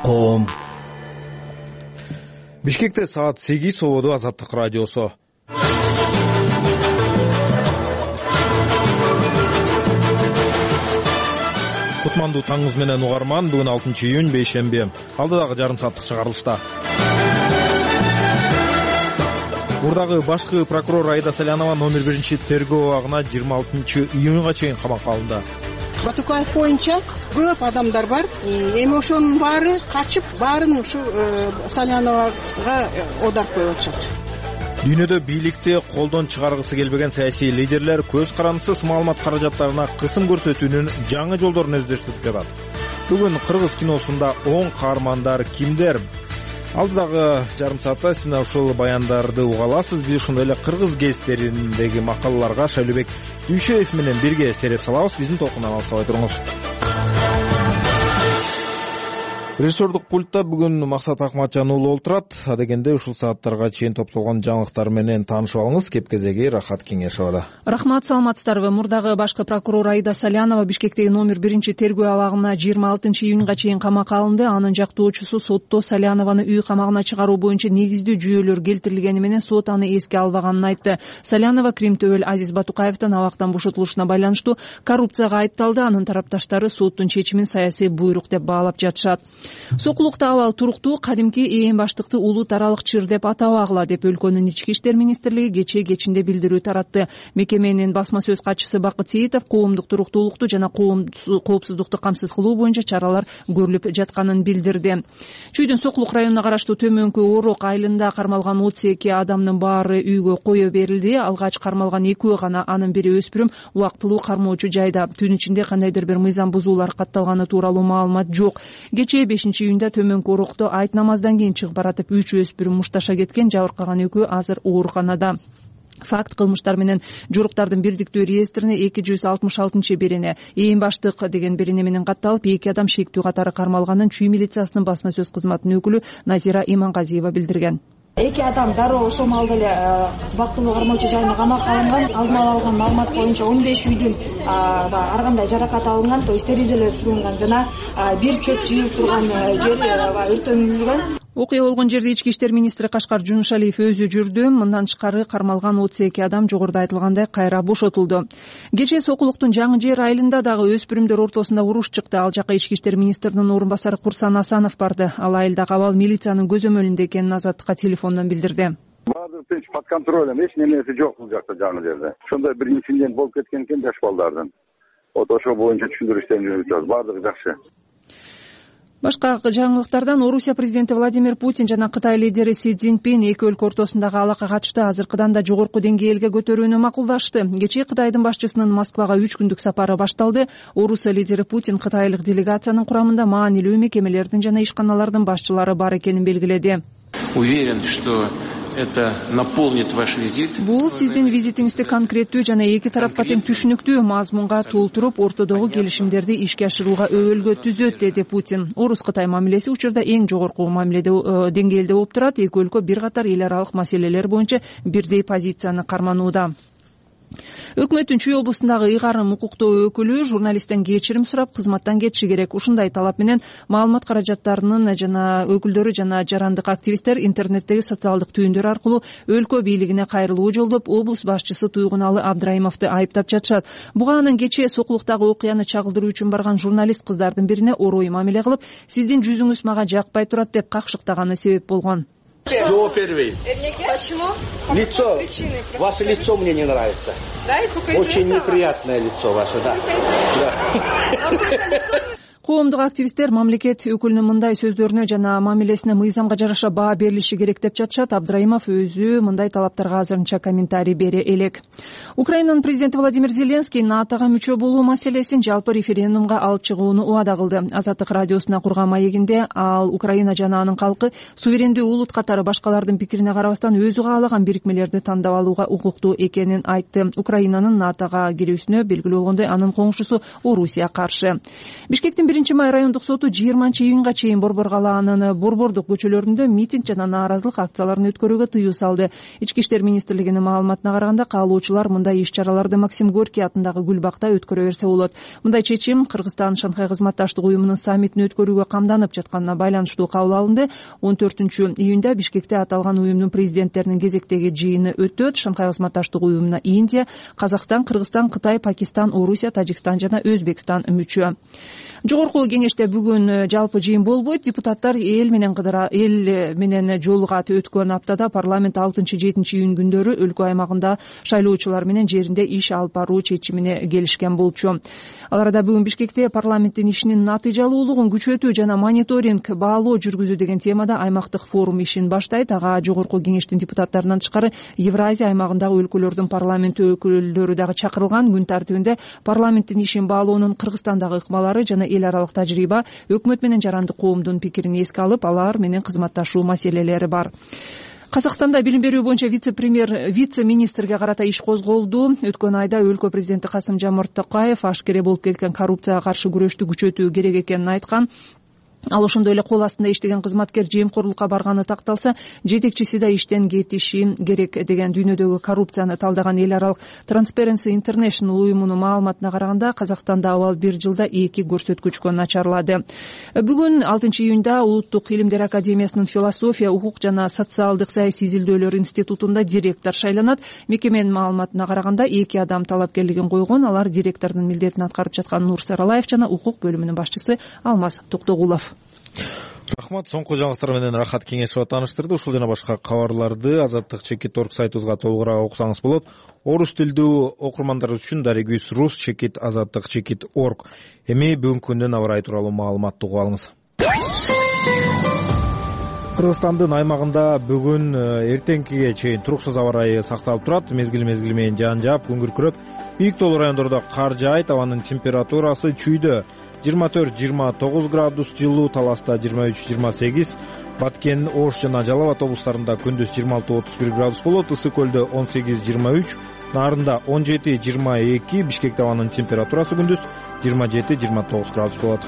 коом. Бишкекте саат 8 Сободу Азаттык радиосу. Кутмандуу таңыңыз менен угарман. Бүгүн 6 июнь бейшемби. Алдыдагы жарым сааттык чыгарылышта. Мурдагы башкы прокурор Аида Салянова номер 1 тергөө абагына 26 июнга чейин камакка алынды. Батукаев боюнча көп адамдар бар. Эми ошонун баары качып, баарын ушу Саляновага одар коюп атышат. Дүйнөдө бийликти колдон чыгаргысы келбеген саясий лидерлер көз карандысыз маалымат каражаттарына кысым көрсөтүүнүн жаңы жолдорун өздөштүрүп жатат. Бүгүн кыргыз киносунда 10 каармандар кимдер? Алдыдагы жарым саатта сиз ушул баяндарды уга аласыз. Биз ошондой эле кыргыз гезиттериндеги макалаларга Шайлообек Дүйшөев менен бирге сереп салабыз. Биздин толкундан алыстабай туруңуз. Режиссердук пультта бүгүн Максат Акматжан уулу олтурат. Адегенде ушул сааттарга чейин топтолгон жаңылыктар менен таанышып алыңыз. Кепкезеги Рахат Кеңешова. Рахмат, саламатсыздарбы. Мурдагы башкы прокурор Аида Салянова Бишкектеги номер 1 тергөө абагына 26 июнга чейин камакка алынды. Анын жактоочусу сотто Салянованы үй камагына чыгаруу боюнча негиздүү жүйөлөр келтирилгени менен сот аны эске албаганын айтты. Салянова Крим төбөл Азиз Батукаевдин абактан бошотулушуна байланыштуу коррупцияга айыпталды. Анын тарапташтары соттун чечимин саясий буйрук деп баалап жатышат. Сокулукта абал туруктуу, кадимки ээн баштыкты улут аралык чыр деп атабагыла деп өлкөнүн ички иштер министрлиги кечинде билдирүү таратты. Мекеменин басма сөз катчысы Бакыт Сейитов коомдук туруктуулукту жана коопсуздукту камсыз кылуу боюнча чаралар көрүлүп жатканын билдирди. Чүйдүн Сокулук районуна караштуу Төмөнкү Орок айылында кармалган 32 адамдын баары үйгө кое берилди. Алгач кармалган 2 гана, анын бири өспүрүм, убактылуу кармоочу жайда. Түн ичинде кандайдыр бир мыйзам бузуулар катталганы тууралуу маалымат жок. Кечээ 5 июнда Төмөнкү Орокто айт намаздан кийин чыгып баратып 3 өспүрүм мушташа кеткен, жабыркаган 2 азыр ооруканада. Факт кылмыштар менен жоруктардын бирдиктүү реестрине 266 берене, ээн баштык деген берене менен катталып, 2 адам шектүү катары кармалганын Чүй милициясынын басма сөз кызматынын өкүлү Назира Имангазиева билдирген. 2 адам дароо ошол маалда эле убактылуу кармоочу жайына камакка алынган. Алдын ала алган маалымат боюнча 15 үйдүн ар кандай жаракат алынган, то есть терезелер сырылган жана бир чөп жыйылып турган жер өртөнүлгөн. Окуя болгон жерде ички иштер министри Кашкар Жунушалиев өзү жүрдү. Мындан тышкары кармалган 32 адам жогоруда айтылгандай кайра бошотулду. Кечээ Сокулуктун Жаңы Жер айылында дагы өспүрүмдөр ортосунда уруш чыкты. Ал жака ички иштер министринин орун басары Курсан Асанов барды. Ал айылдагы абал милициянын көзөмөлүндө экенин Азаттыкка телефондон билдирди. Баары тынч, под контролем, эч нерсе жок бул жакта Жаңы Жерде. Ошондой бир инцидент болуп кеткен экен жаш балдардын. Ошол боюнча түшүндүрүү иштерин жүргүзүп жатабыз. Баардыгы жакшы. Башка жаңылыктардан Орусия президенти Владимир Путин жана Кытай лидери Си Цзиньпин эки өлкө ортосундагы алака катышты азыркыдан да жогорку деңгээлге көтөрүүнү макулдашты. Кечээ Кытайдын башчысынын Москвага 3 күндүк сапары башталды. Орусия лидери Путин кытайлык делегациянын курамында маанилүү мекемелердин жана ишканалардын башчылары бар экенин белгиледи. Уверен, что это наполнит ваш визит. Бул сиздин визитиңизди конкреттүү жана эки тарапка тең түшүнүктүү мазмунга толтуруп, ортодогу келишимдерди ишке ашырууга өбөлгө түзөт, деди Путин. Орус-Кытай мамилеси учурда эң жогорку мамиледе деңгээлде болуп турат. Эки өлкө бир катар эл аралык маселелер боюнча бирдей позицияны карманууда. Өкмөттүн Чүй облусундагы ыйгарым укуктуу өкүлү журналисттен кечирим сурап, кызматтан кетиши керек. Ушундай талап менен маалымат каражаттарынын жана өкүлдөрү жана жарандык активисттер интернеттеги социалдык түйүндөр аркылуу өлкө бийлигине кайрылуу жолдоп, облус башчысы Туйгуналы Абдрайымовду айыптап жатышат. Буга анын кечээ Сокулуктагы окуяны чагылдыруу үчүн барган журналист кыздардын бирине орой мамиле кылып, сиздин жүзүңүз мага жакпай турат деп какшыктаганы себеп болгон. Чего первый? Почему? Лицо. Ваше лицо мне не нравится. Да, и сколько очень неприятное лицо ваше, да. Коомдук активисттер мамлекет өкүлүнүн мындай сөздөрүнө жана мамилесине мыйзамга жараша баа берилиши керек деп жатышат. Абдрайымов өзү мындай талаптарга азырынча комментарий бере элек. Украинанын президенти Владимир Зеленский НАТОга мүчө болуу маселесин жалпы референдумга алып чыгууну убада кылды. Азаттык радиосуна курган маегинде ал Украина жана анын калкы суверендүү улут катары башкалардын пикирине карабастан өзү каалаган бирикмелерди тандап алууга укуктуу экенин айтты. Украинанын НАТОга кирүүсүнө белгилүү болгондой анын коңшусу Орусия каршы. Бишкектин 21 май райондук соту 20-июнга чейин Борбор калаанын борбордук көчөлөрүндө митинг жана нааразылык акцияларын өткөрүүгө тыюу салды. Ички иштер министрлигинин маалыматына караганда, каалоочулар мындай иш-чараларды Максим Горький атындагы Гүлбакта өткөрө берсе болот. Мындай чечим Кыргызстан Шанхай кызматташтык уюмунун саммитин өткөрүүгө камданып жатканына байланыштуу кабыл алынды. 14-июнда Бишкекте аталган уюмдун президенттеринин кезектеги жыйыны өтөт. Шанхай кызматташтык уюмуна Индия, Казакстан, Кыргызстан, Кытай, Пакистан, Орусия, Тажикстан жана Өзбекстан мүчө. Жогорку кеңеште бүгүн жалпы жыйын болбойт. Депутаттар эл менен жолугат өткөн аптада парламент 6-7 июнь күндөрү өлкө аймагында шайлоочулар менен жеринде иш алып баруу чечимине келишкен болчу. Ал арада бүгүн Бишкекте парламенттин ишинин натыйжалуулугун күчөтүү жана мониторинг баалоо жүргүзүү деген темада аймактык форум ишин баштайт. Ага жогорку кеңештин депутаттарынан тышкары Евразия аймагындагы өлкөлөрдүн парламент өкүлдөрү дагы чакырылган. Күн тартибинде парламенттин ишин баалоонун Кыргызстандагы ыкмалары жана эл аралык тажрыйба, өкмөт менен жарандык коомдун пикирин эске алып, алар менен кызматташуу маселелери бар. Казакстанда билим берүү боюнча вице-министрге карата иш козголду. Өткөн айда өлкө президенти Касым-Жомарт Токаев ашкере болуп кеткен коррупцияга каршы күрөштү күчөтүү керек экенин айткан. Ал ошондой эле кол астында иштеген кызматкер жемкорлукка барганы такталса, жетекчиси да иштен кетиши керек деген дүйнөдөгү коррупцияны талдаган эл аралык Transparency International уюмунун маалыматына караганда, Казакстанда абал бир жылда 2 көрсөткүчкө начарлады. Бүгүн 6-июнда Улуттук илимдер академиясынын философия, укук жана социалдык саясий изилдөөлөр институтунда директор шайланат. Мекеменин маалыматына караганда 2 адам талапкерлигин койгон. Алар директордун милдетин аткарып жаткан Нур Саралаев жана укук бөлүмүнүн башчысы Алмаз Токтогулов. Рахмат. Соңку жаңылыктар менен Рахат Кеңешова тааныштырды. Ушул жана башка кабарларды Азаттык Чекит.org сайтыбызга толугураак окусаңыз болот. Орус тилдүү окурмандар үчүн Даригүз Рус Чекит Азаттык Чекит.org. Эми бүгүнкү күндүн аба ырайы тууралуу маалыматты угуп алыңыз. Кыргызстандын аймагында бүгүн эртеңкиге чейин туруксуз аба ырайы сакталып турат. Мезгил менен жаан жаап, күн күркүрөп, бийик тоолуу райондордо кар жаайт. Абанын температурасы чүйдө 24-29 градус жылуу, Таласта 23-28, Баткен, Ош жана Жалал Абад облустарында күндүз 26-31 градус болот, Ысык көлдө 18-23, Нарында 17-22, Бишкекте абанын температурасы күндүз 27-29 градус болот.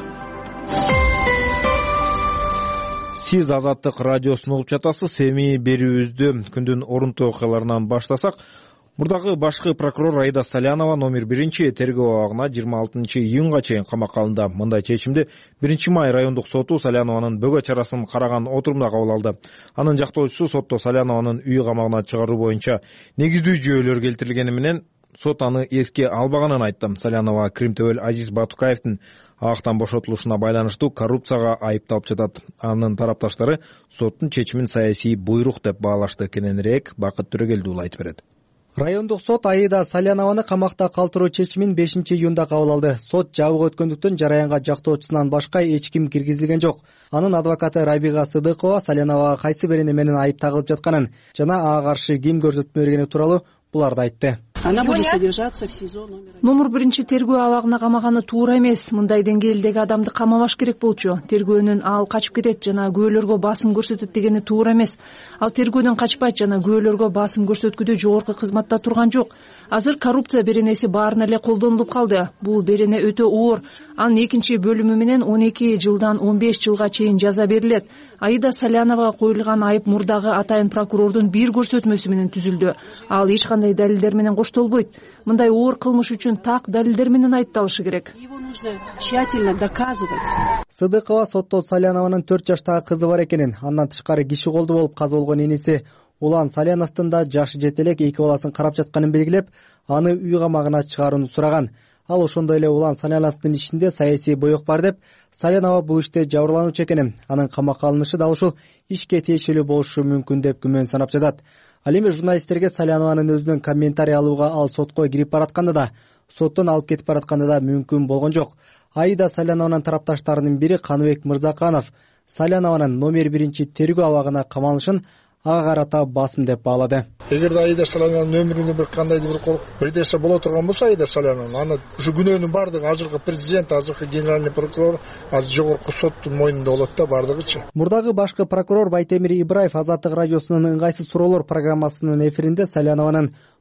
Сиз Азаттык радиосун угуп жатасыз. Эми берүүбүздү күндүн орунтуу окуяларынан баштасак, мурдагы башкы прокурор Аида Салянова номер 1 тергөө абагына 26 июнга чейин камакка алынды. Мындай чечимди 1 май райондук соту Салянованын бөгө чарасын караган отурумда кабыл алды. Анын жактоочусу сотто Салянованын үй камагына чыгаруу боюнча негиздүү жүйөлөр келтирилгени менен сот аны эске албаганын айтты. Салянова Кримтөбөл Азиз Батукаевдин абактан бошотулушуна байланыштуу коррупцияга айыпталып жатат. Анын тарапташтары соттун чечимин саясий буйрук деп баалашты. Кененирээк Бакыт Төрөгелдиұлы айтып берет. Райондук сот Аида Салянованы камакта калтыруу чечимин 5 июнда кабыл алды. Сот жабык өткөндүктөн жараянга жактоочусунан башка эч ким киргизилген жок. Анын адвокаты Рабига Сыдыкова Саляновага кайсы берене менен айып тагылып жатканын жана ага каршы ким көрсөтмө бергени тууралуу буларды айтты. Она будет содержаться в СИЗО номер 1 тергөө абагына камаганы туура эмес. Мындай деңгээлдеги адамды камабаш керек болчу. Тергөөнүн ал качып кетет жана күбөлөргө басым көрсөтөт дегени туура эмес. Ал тергөөдөн качпайт жана күбөлөргө басым көрсөткүдө жогорку кызматта турган жок. Азыр коррупция беренеси баарына эле колдонулуп калды. Бул берене өтө оор. Анын 2 бөлүмү менен 12 жылдан 15 жылга чейин жаза берилет. Аида Саляновага коюлган айып мурдагы атайын прокурордун бир көрсөтмөсү менен түзүлдү. Ал эч кандай далилдер менен коштолбойт. Мындай оор кылмыш үчүн так далилдер менен айыпталышы керек. Его нужно тщательно доказывать. Сыдыкова сотто Салянованын 4 жаштагы кызы бар экенин, андан тышкары киши колду болуп каза болгон эниси Улан Саляновдун да жашы жете элек 2 баласын карап жатканын белгилеп, аны үй камагына чыгарууну сураган. Ал ошондой эле Улан Саляновдун ишинде саясий боек бар деп, Салянова бул иште жабырлануучу экенин, анын камакка алынышы да ушул ишке тиешелүү болушу мүмкүн деп күмөн санап жатат. Ал эми журналисттерге Салянованын өзүнөн комментарий алууга ал сотко кирип баратканда да, соттон алып кетип баратканда да мүмкүн болгон жок. Аида Салянованын тарапташтарынын бири Каныбек Мырзаканов Салянованын номер 1 тергөө абагына камалышын ага карата басым деп баалады. Эгерде Аида Салянованын өмүрүндө бир кандайдыр бир нерсе боло турган болсо, Аида Салянова аны ушу күнөөнүн бардыгы азыркы президент, азыркы генеральный прокурор, азыр жогорку соттун мойнунда болот да бардыгычы. Мурдагы башкы прокурор Байтемир Ибраев Азаттык радиосунун ыңгайсыз суроолор программасынын эфиринде Салянованын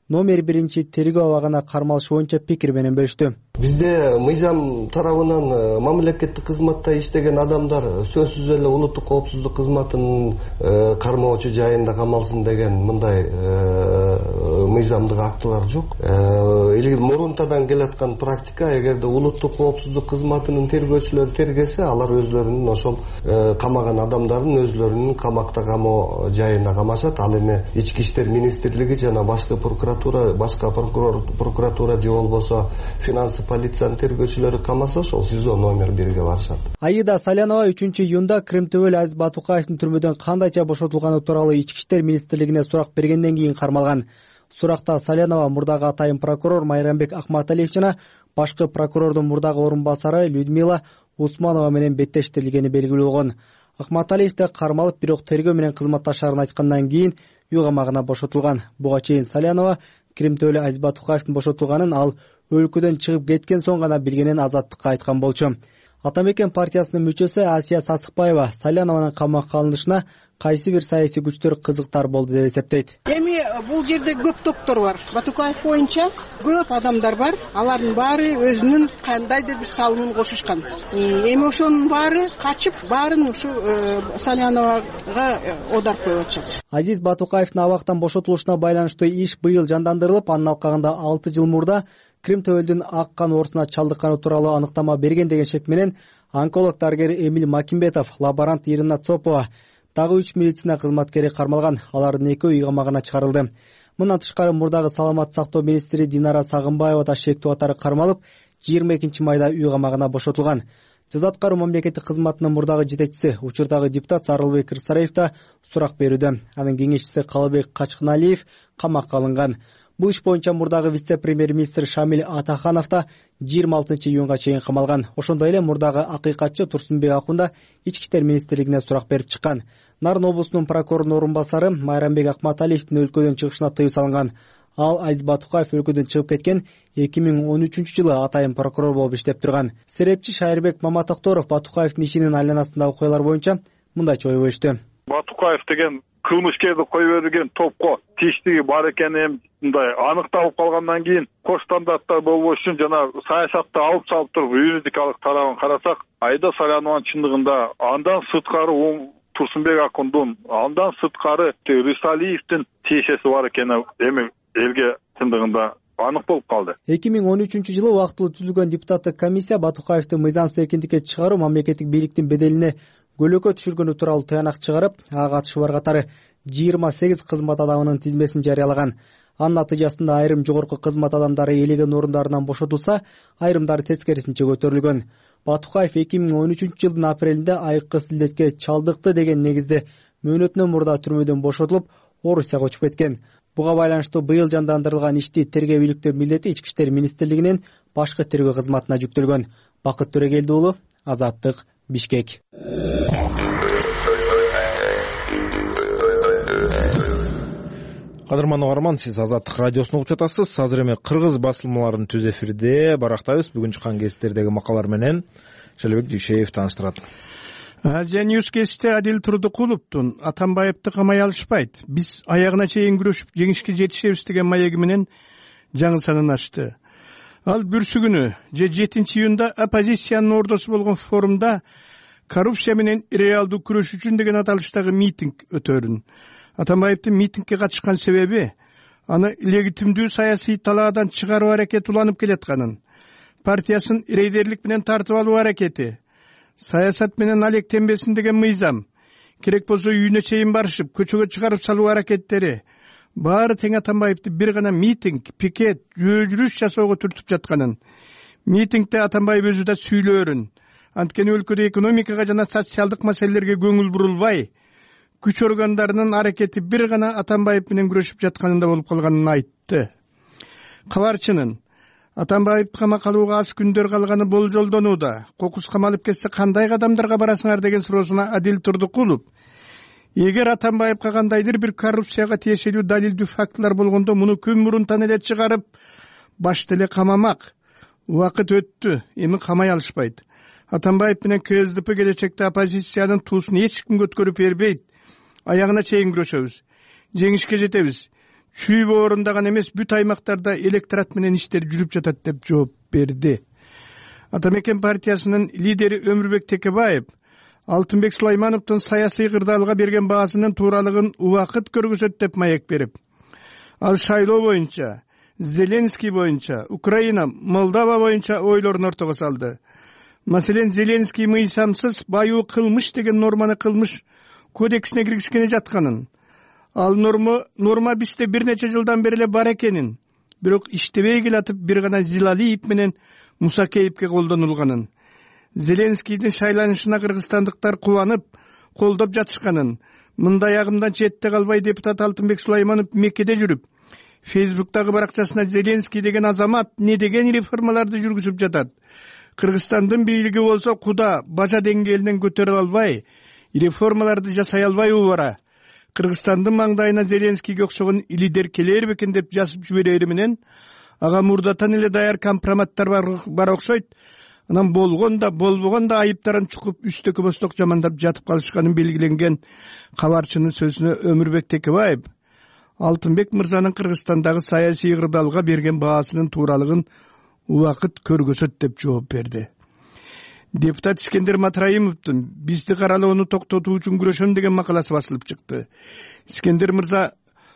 номер 1 тергөө абагына кармалыш боюнча пикир менен бөлүштү. Бизде мыйзам тарабынан мамлекеттик кызматта иштеген адамдар сөзсүз эле улуттук коопсуздук кызматынын кармоочу жайында камалсын деген мындай мыйзамдык актылар жок. Мурунтадан келаткан практика, эгерде улуттук коопсуздук кызматынын тергөөчүлөрү тергесе, алар өзлөрүнүн ошол камаган адамдарын өзлөрүнүн камакта камоо жайына камашат. Ал эми Ички иштер министрлиги жана башка прокуратура же болбосо финансы полициянын тергөөчүлөрү камаса, ошол СИЗО номер 1 барышат. Аида Салянова 3-июнда Крым-Төбөл Азиз Батукаевдин түрмөдөн кандайча бошотулганы тууралуу Ички иштер министрлигине сурак бергенден кийин кармалган. Суракта Салянова мурдагы атайын прокурор Майрамбек Акматалиев жана башкы прокурордун мурдагы орун басары Людмила Усманова менен беттештирилгени белгилүү болгон. Акматалиев да кармалып, бирок тергөө менен кызматташарын айткандан кийин үй камагына бошотулган. Буга чейин Салянова Крым-Төбөл Азиз Батукаевдин бошотулганын ал өлкөдөн чыгып кеткен соң гана билгенин Азаттыкка айткан болчу. Атамекен партиясынын мүчөсү Асия Сасыкбаева Салянованын камакка алынышына кайсы бир саясий күчтөр кызыктар болду деп эсептейт. Эми бул жерде көп топтор бар. Батукаев боюнча көп адамдар бар. Алардын баары өзүнүн кандайдыр бир салымын кошушкан. Эми ошонун баары качып, баарын ушу Саляновага одар коюп атышат. Азиз Батукаевдин абактан бошотулушуна байланыштуу иш быйыл жандандырылып, анын алкагында 6 жыл мурда Крым-Төбөлдүн ак кан оорусуна чалдыкканы тууралуу аныктама берген деген шек менен онколог дарыгер Эмиль Макимбетов, лаборант Ирина Цопова, дагы 3 медицина кызматкери кармалган. Алардын 2 үй камагына чыгарылды. Мындан тышкары мурдагы саламат сактоо министри Динара Сагынбаева да шектүү катары кармалып, 22 майда үй камагына бошотулган. Жаза аткаруу мамлекеттик кызматынын мурдагы жетекчиси, учурдагы депутат Сарылбек Кырсараев да сурак берүүдө. Анын кеңешчиси Калыбек Качкыналиев камакка алынган. Бул иш боюнча мурдагы вице-премьер-министр Шамил Атаханов да 26 июнга чейин камалган. Ошондой эле мурдагы акыйкатчы Турсунбек Акун да Ички иштер министрлигине сурак берип чыккан. Нарын облусунун прокурорунун орун басары Майрамбек Акматалиевдин өлкөдөн чыгышына тыюу салынган. Ал Азиз Батукаев өлкөдөн чыгып кеткен 2013-жылы атайын прокурор болуп иштеп турган. Серепчи Шайырбек Маматокторов Батукаевдин ишинин айланасындагы окуялар боюнча мындайча ой бөлүштү. Батукаев деген кылмышкерди коюп берген топко тийиштиги бар экени мындай аныкталып калгандан кийин кош стандарттар болбош үчүн жана саясатты алып салып туруп юридикалык тарабын карасак, Аида Салянованын чындыгында андан сырткары Турсунбек Акундун, андан сырткары Рысалиевдин тиешеси бар экени эми элге чындыгында анык болуп калды. 2013-жылы убактылуу түзүлгөн депутаттык комиссия Батукаевди мыйзамсыз эркиндикке чыгаруу мамлекеттик бийликтин беделине көлөкө түшүргөнү тууралуу таянак чыгарып, ага катышы бар катары 28 кызмат адамынын тизмесин жарыялаган. Анын натыйжасында айрым жогорку кызмат адамдары ээлеген орундарынан бошотулса, айрымдары тескерисинче көтөрүлгөн. Батукаев 2013-жылдын апрелинде айыккы силдетке чалдыкты деген негизде мөөнөтүнөн мурда түрмөдөн бошотулуп, Орусияга учуп кеткен. Буга байланыштуу быйыл жандандырылган ишти тергөө бийликтөө милдети Ички иштер министрлигинин башкы тергөө кызматына жүктөлгөн. Бакыт Төрөгелди уулу, Азаттык, Бишкек. Кадырман угарман, сиз Азаттык радиосун угуп жатасыз. Азыр эми кыргыз басылмаларынын түз эфирде барактайбыз. Бүгүн чыккан гезиттердеги макалалар менен Желебек Дүйшеев тааныштырат. Азия Ньюс гезити Адил Турдукуловдун Атамбаевди камай алышпайт, биз аягына чейин күрөшүп жеңишке жетишебиз деген маеги менен жаңы санын ачты. Ал бүрсүгүнү 7 июнда оппозициянын ордосу болгон форумда коррупция менен реалдуу күрөш үчүн деген аталыштагы митинг өтөрүн. Атамбаевдин митингге катышкан себеби аны легитимдүү саясий талаадан чыгаруу аракети уланып келатканын, партиясын рейдерлик менен тартып алуу аракети, саясат менен алектенбесин деген мыйзам, керек болсо үйүнө чейин барышып, көчөгө чыгарып салуу аракеттери баары тең Атамбаевди бир гана митинг, пикет, жүрүш жасоого түртүп жатканын, митингде Атамбаев өзү да сүйлөөрүн, анткени өлкөдө экономикага жана социалдык маселелерге көңүл бурулбай, күч органдарынын аракети бир гана Атамбаев менен күрөшүп жатканында болуп калганын айтты. Кабарчынын Атамбаев камак алууга аз күндөр калганы болжолдонууда. Кокус камалып кетсе кандай кадамдарга барасыңар деген суроосуна Адил Турдукулов, эгер Атамбаевга кандайдыр бир коррупцияга тиешелүү далилдүү фактылар болгондо муну күн мурунтан эле чыгарып, башта эле камамак. Убакыт өттү, эми камай алышпайт. Атамбаев менен КСДП келечекте оппозициянын туусун эч кимге өткөрүп бербейт. Аягына чейин күрөшөбүз. Жеңишке жетебиз. шүйбө орундаган эмес, бүт аймактарда электорат менен иштер жүрүп жатат деп жооп берди. Ата Мекен партиясынын лидери Өмүрбек Текебаев Алтынбек Сулаймановдун саясий кырдаалга берген баасынын тууралыгын убакыт көргөзөт деп маек берип, ал шайлоо боюнча, Зеленский боюнча, Украина, Молдова боюнча ойлорун ортого салды. Маселен, Зеленский мыйсамсыз баюу кылмыш деген норманы кылмыш кодексине киргизгени жатканын, ал норма бизде бир нече жылдан бери эле бар экенин, бирок иштебей келатып бир гана Зилалиев менен Мусакеевке колдонулганын, Зеленскийдин шайланышына кыргызстандыктар кубанып, колдоп жатышканын, мындай агымдан четте калбай депутат Алтынбек Сулайманов Меккеде жүрүп, Фейсбуктагы баракчасына Зеленский деген азамат не деген реформаларды жүргүзүп жатат, Кыргызстандын бийлиги болсо куда бажа деңгээлинен көтөрө албай, реформаларды жасай албай убара, Кыргызстандын маңдайына Зеленскийге окшогон лидер келер бекен деп жазып жиберери менен, ага мурдатан эле даяр компроматтар бар окшойт. Анан болгон да болбогон да айыптарын чукуп үстөкө босток жамандап жатып калышканын белгиленген кабарчынын сөзүнө Өмүрбек Текебаев Алтынбек мырзанын Кыргызстандагы саясий кырдаалга берген баасынын тууралыгын убакыт көргөзөт деп жооп берди. Депутат Искендер Матраимовдун бизди каралоону токтотуу үчүн күрөшөм деген макаласы басылып чыкты. Искендер мырза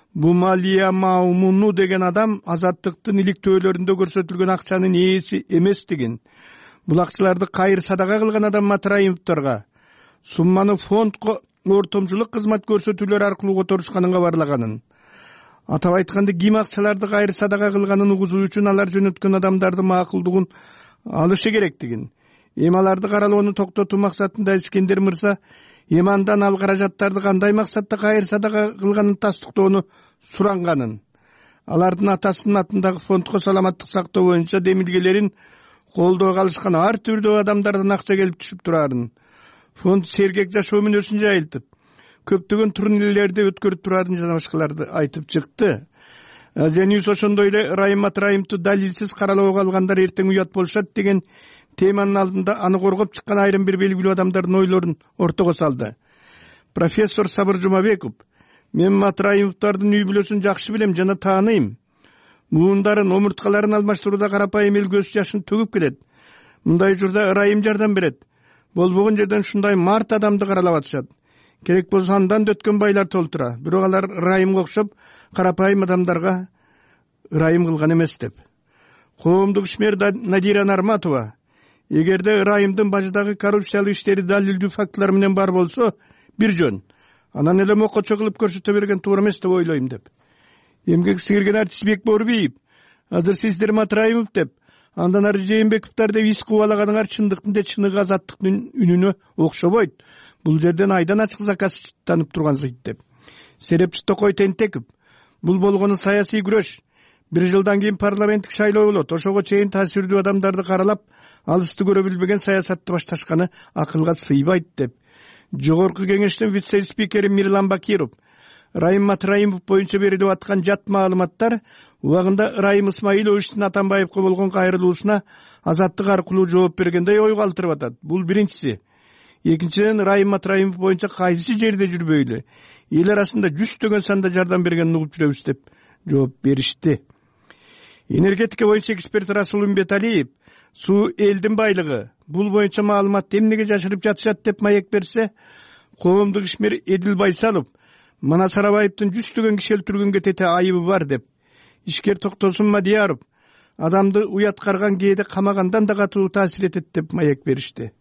Бумалия Маумуну деген адам азаттыктын иликтөөлөрүндө көрсөтүлгөн акчанын ээси эмес деген. Бул акчаларды кайыр садага кылган адам Матраимовдорго сумманы фондко ортомчулук кызмат көрсөтүүлөр аркылуу которушканын кабарлаганын. Атап айтканда, ким акчаларды кайыр садага кылганын угузуу үчүн алар жөнөткөн адамдардын макулдугун алышы керектигин, эми аларды каралоону токтотуу максатында Искендер мырза андан ал каражаттарды кандай максатта кайыр садага кылганын тастыктоону суранганын, алардын атасынын атындагы фондко саламаттык сактоо боюнча демилгелерин колдоого алышкан ар түрдүү адамдардан акча келип түшүп турарын, фонд сергек жашоо мүнөзүн жайылтып, көптөгөн турнирлерди өткөрүп турарын жана башкаларды айтып чыкты. Азиянюс ошондой эле Райым Матраимовду далилсиз каралоого алгандар эртең уят болушат деген теманын алдында аны коргоп чыккан айрым бир белгилүү адамдардын ойлорун ортого салды. Профессор Сабыр Жумабеков: мен Матраимовдардын үй бүлөсүн жакшы билем жана тааныйм. Муундарын, омурткаларын алмаштырууда карапайым эл көз жашын төгүп келет. Мындай учурда ырайым жардам берет. Болбогон жерден ушундай март адамды каралап атышат. Керек болсо андан да өткөн байлар толтура. Бирок алар ырайымга окшоп карапайым адамдарга ырайым кылган эмес деп. Коомдук ишмер Надира Нарматова: эгерде ырайымдын бажыдагы коррупциялык иштери далилдүү фактылар менен бар болсо, бир жөн. Анан эле мокочо кылып көрсөтө берген туура эмес деп ойлойм деп. Эмгек сиңирген артист Бекборбиев: азыр сиздер Матраимов деп, андан ары Жээнбековдор деп ис кубалаганыңар чындыктын да чыныгы азаттыктын үнүнө окшобойт. Бул жерден айдан ачык заказчыланып тургансыз деп. Серепчи Токой Тентеков: бул болгону саясий күрөш. Бир жылдан кийин парламенттик шайлоо болот. Ошого чейин таасирдүү адамдарды каралап, алысты көрө билбеген саясатты башташканы акылга сыйбайт деп. Жогорку кеңештин вице-спикери Мирлан Бакиров: Райым Матраимов боюнча берилип аткан жат маалыматтар убагында Райым Исмаиловичтин Атамбаевго болгон кайрылуусуна азаттык аркылуу жооп бергендей ой калтырып атат. Бул биринчиси. Экинчиден, Райым Матраимов боюнча кайсы жерде жүрбөйлү, эл арасында жүздөгөн санда жардам бергенин угуп жүрөбүз деп жооп беришти. Энергетика боюнча эксперт Расул Умбеталиев: суу элдин байлыгы, бул боюнча маалыматты эмнеге жашырып жатышат деп маек берсе, коомдук ишмер Эдил Байсалов: Манас Арабаевдин жүздөгөн киши өлтүргөнгө тете айыбы бар деп. Ишкер Токтосун Мадияров: адамды уят карган кээде камагандан да катуу таасир этет деп маек беришти.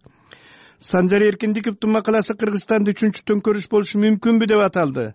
Санжар Эркиндиковдун макаласы Кыргызстанда 3-чү төңкөрүш болушу мүмкүнбү деп аталды.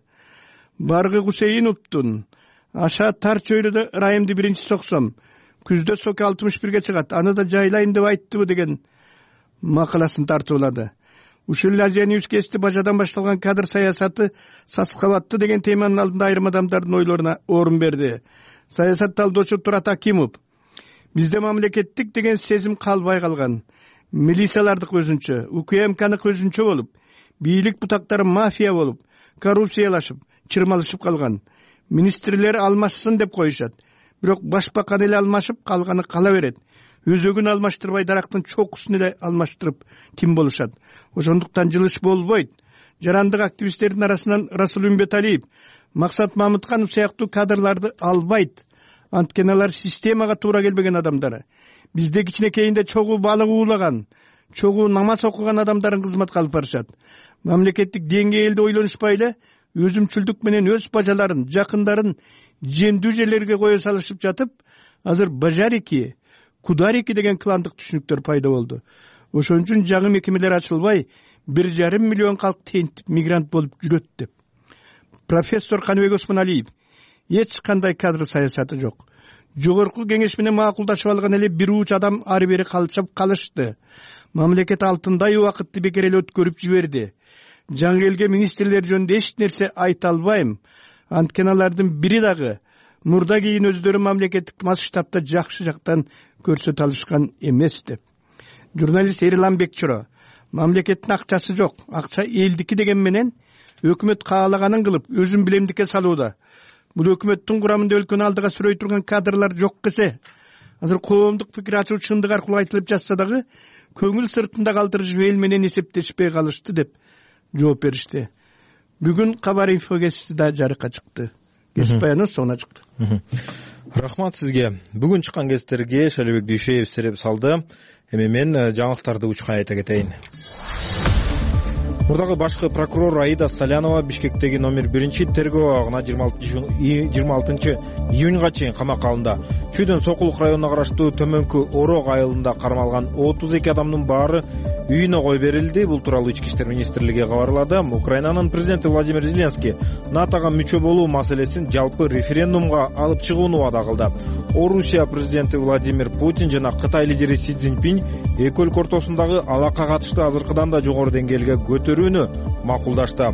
Баргы Гусейновдун аша тар чөйрөдө ырайымды биринчи соксом, күздө соки 61ге чыгат, аны да жайлайм деп айттыбы деген макаласын тартуулады. Ушул эле Азиянюс кести бажадан башталган кадр саясаты саскабатты деген теманын алдында айрым адамдардын ойлоруна орун берди. Саясат талдоочу Турат Акимов: бизде мамлекеттик деген сезим калбай калган. Милициялардык өзүнчө, УКМКныкы өзүнчө болуп, бийлик бутактары мафия болуп, коррупциялашып, чырмалышып калган. Министрлер алмашсын деп коюшат. Бирок башбакан эле алмашып, калганы кала берет. Өзөгүн алмаштырбай дарактын чокусун эле алмаштырып ким болушат. Ошондуктан жылыш болбойт. Жарандык активисттердин арасынан Расул Умбеталиев: Максат Мамытканов сыяктуу кадрларды албайт. Анткени алар системага туура келбеген адамдар. Бизде кичинекейинде чогуу балык уулаган, чогуу намаз окуган адамдарын кызматка алып барышат. Мамлекеттик деңгээлде ойлонушпай эле өзүмчүлдүк менен өз бажаларын, жакындарын жемдүү жерлерге кое салышып жатып, азыр бажарики, кударики деген кландык түшүнүктөр пайда болду. Ошон үчүн жаңы мекемелер ачылбай, 1,5 миллион калк тентип мигрант болуп жүрөт деп. Профессор Каныбек Осмоналиев: эч кандай кадр саясаты жок. Жогорку кеңеш менен макулдашып алган эле бир уч адам ары бери калчып калышты. Мамлекет алтындай убакытты бекер эле өткөрүп жиберди. Жаңы элге министрлер жөнүндө эч нерсе айта албайм. Анткени алардын бири дагы мурда кийин өздөрү мамлекеттик масштабта жакшы жактан көрсөтө алышкан эмес деп. Журналист Эрлан Бекчоро: мамлекеттин акчасы жок, акча элдики деген менен өкмөт каалаганын кылып, өзүн билемдикке салууда. Бул өкмөттүн курамында өлкөнү алдыга сүрөй турган кадрлар жок кесе, азыр коомдук пикир ачуу чындык аркылуу айтылып жатса дагы көңүл сыртында калтырышып эл менен эсептешпей калышты деп жооп беришти. Бүгүн Кабар инфо кесип да жарыкка чыкты. Кесип баяны соңуна чыкты. Рахмат сизге. Бүгүн чыккан кесиптерге Шалибек Дүйшеев сереп салды. Эми мен жаңылыктарды учкай айта кетейин. Мурдагы башкы прокурор Аида Салянова Бишкектеги номер 1 тергөө абагына 26 июнга чейин камакка алынды. Чүйдөн Сокулук районуна караштуу Төмөнкү Орок айылында кармалган 32 адамдын баары үйүнө кой берилди. Бул тууралуу Ички иштер министрлиги кабарлады. Украинанын президенти Владимир Зеленский НАТОга мүчө болуу маселесин жалпы референдумга алып чыгууну ваада кылды. Орусия президенти Владимир Путин жана Кытай лидери Си Цзиньпин эки өлкө ортосундагы алака катышты азыркыдан да жогору деңгээлге көтөрүүнү макулдашты.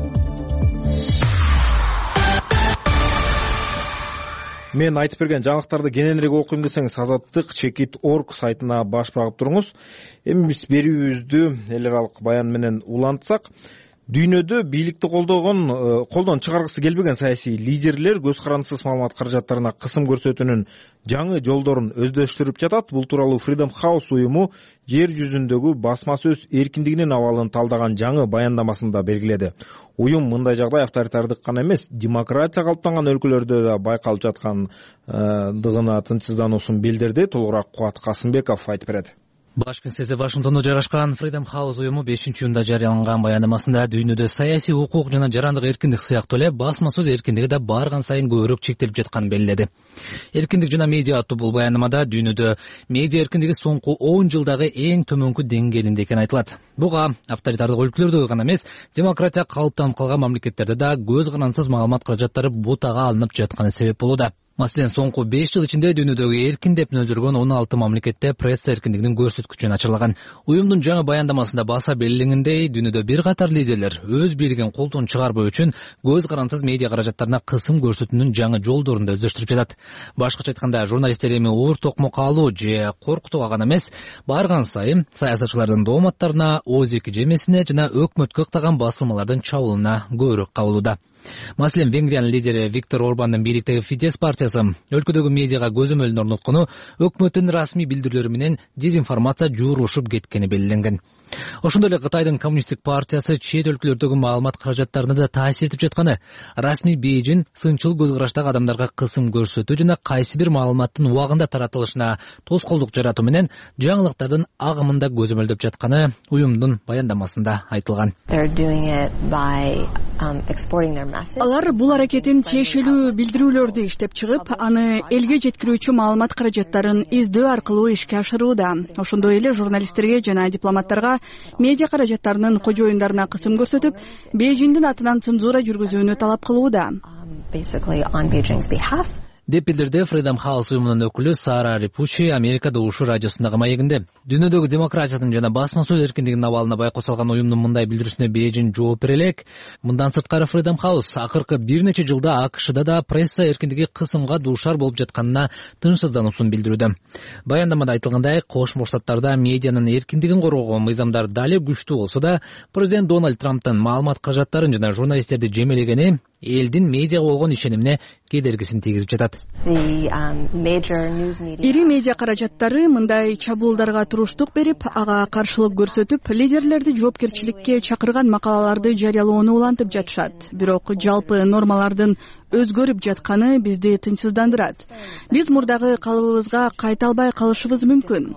Мен айтып берген жаңылыктарды кененирээк окуйм десеңиз Азаттык.org сайтына баш багып туруңуз. Эми биз берүүбүздү эл аралык баян менен улантсак, дүйнөдө бийликти колдон чыгаргысы келбеген саясий лидерлер көз карандысыз маалымат каражаттарына кысым көрсөтүүнүн жаңы жолдорун өздөштүрүп жатат. Бул тууралуу Freedom House уюму жер жүзүндөгү басма сөз эркиндигинин абалын талдаган жаңы баяндамасында белгиледи. Уюм мындай жагдай авторитардык гана эмес, демократия калыптанган өлкөлөрдө да байкалып жаткандыгына тынчсыздануусун билдирди. Толугураак Кубат Касымбеков айтып берет. Баш кеңсеси Вашингтондо жайгашкан Freedom House уюму 5-июнда жарыяланган баяндамасында дүйнөдө саясий укук жана жарандык эркиндик сыяктуу эле басма сөз эркиндиги да барган сайын көбүрөөк чектелип жатканын белгиледи. Эркиндик жана медиа аттуу бул баяндамада дүйнөдө медиа эркиндиги соңку 10 жылдагы эң төмөнкү деңгээлинде экени айтылат. Буга авторитардык өлкөлөрдө гана эмес, демократия калыптанып калган мамлекеттерде да көз карандысыз маалымат каражаттары бутага алынып жатканы себеп болууда. Маселен, соңку 5 жыл ичинде дүйнөдөгү эркин деп нөлдөргөн 16 мамлекетте пресса эркиндигинин көрсөткүчүн ачырлаган. Уюмдун жаңы баяндамасында баса белгиленгендей, дүйнөдө бир катар лидерлер өз бийлигин колдон чыгарбоо үчүн көз карандысыз медиа каражаттарына кысым көрсөтүүнүн жаңы жолдорун да өздөштүрүп жатат. Башкача айтканда, журналисттер эми оор токмок алуу же коркутууга гана эмес, барган сайын саясатчылардын дооматтарына, ОЗЕК жемесине жана өкмөткө ыктаган басылмалардын чабуулуна көбүрөөк кабылууда. Маселен, Венгриянын лидери Виктор Орбандын бийликтеги Фидес партиясы өлкөдөгү медиага көзөмөлүн орноткону өкмөттүн расмий билдирүүлөрү менен дезинформация жуурушуп кеткени белгиленген. Ошондой эле Кытайдын коммунисттик партиясы чет өлкөлөрдөгү маалымат каражаттарына да таасир этип жатканы, расмий Бейжин сынчыл көз караштагы адамдарга кысым көрсөтүү жана кайсы бир маалыматтын убагында таратылышына тоскоолдук жаратуу менен жаңылыктардын агымында көзөмөлдөп жатканы уюмдун баяндамасында айтылган. Алар бул аракетин тиешелүү билдирүүлөрдү иштеп чыгып, аны элге жеткирүүчү маалымат каражаттарын издөө аркылуу ишке ашырууда. Ошондой эле журналисттерге жана дипломаттарга медиа каражаттарынын кожоюндарына кысым көрсөтүп, Бейжиңдин атынан цензура жүргүзүүнү талап кылууда. деп билдирди Freedom House уюмунун өкүлү Сара Рипучи Америкада ушу радиосундагы маегинде. Дүйнөдөгү демократиянын жана басма сөз эркиндигинин абалына байкоо салган уюмдун мындай билдирүүсүнө Бейжиң жооп бере элек. Мындан сырткары Freedom House акыркы бир нече жылда АКШда да пресса эркиндиги кысымга дуушар болуп жатканына тынчсыздануусун билдирүүдө. Баяндамада айтылгандай, Кошмо Штаттарда медианын эркиндигин коргоого мыйзамдар дале күчтүү болсо да, президент Дональд Трамптын маалымат каражаттарын жана журналисттерди жемелегени элдин медиага болгон ишенимине кедергисин тийгизип жатат. Ири медиа каражаттары мындай чабуулдарга туруштук берип, ага каршылык көрсөтүп, лидерлерди жоопкерчиликке чакырган макалаларды жарыялоону улантып жатышат. Бирок жалпы нормалардын өзгөрүп жатканы бизди тынчсыздандырат. Биз мурдагы калыбыбызга кайта албай калышыбыз мүмкүн,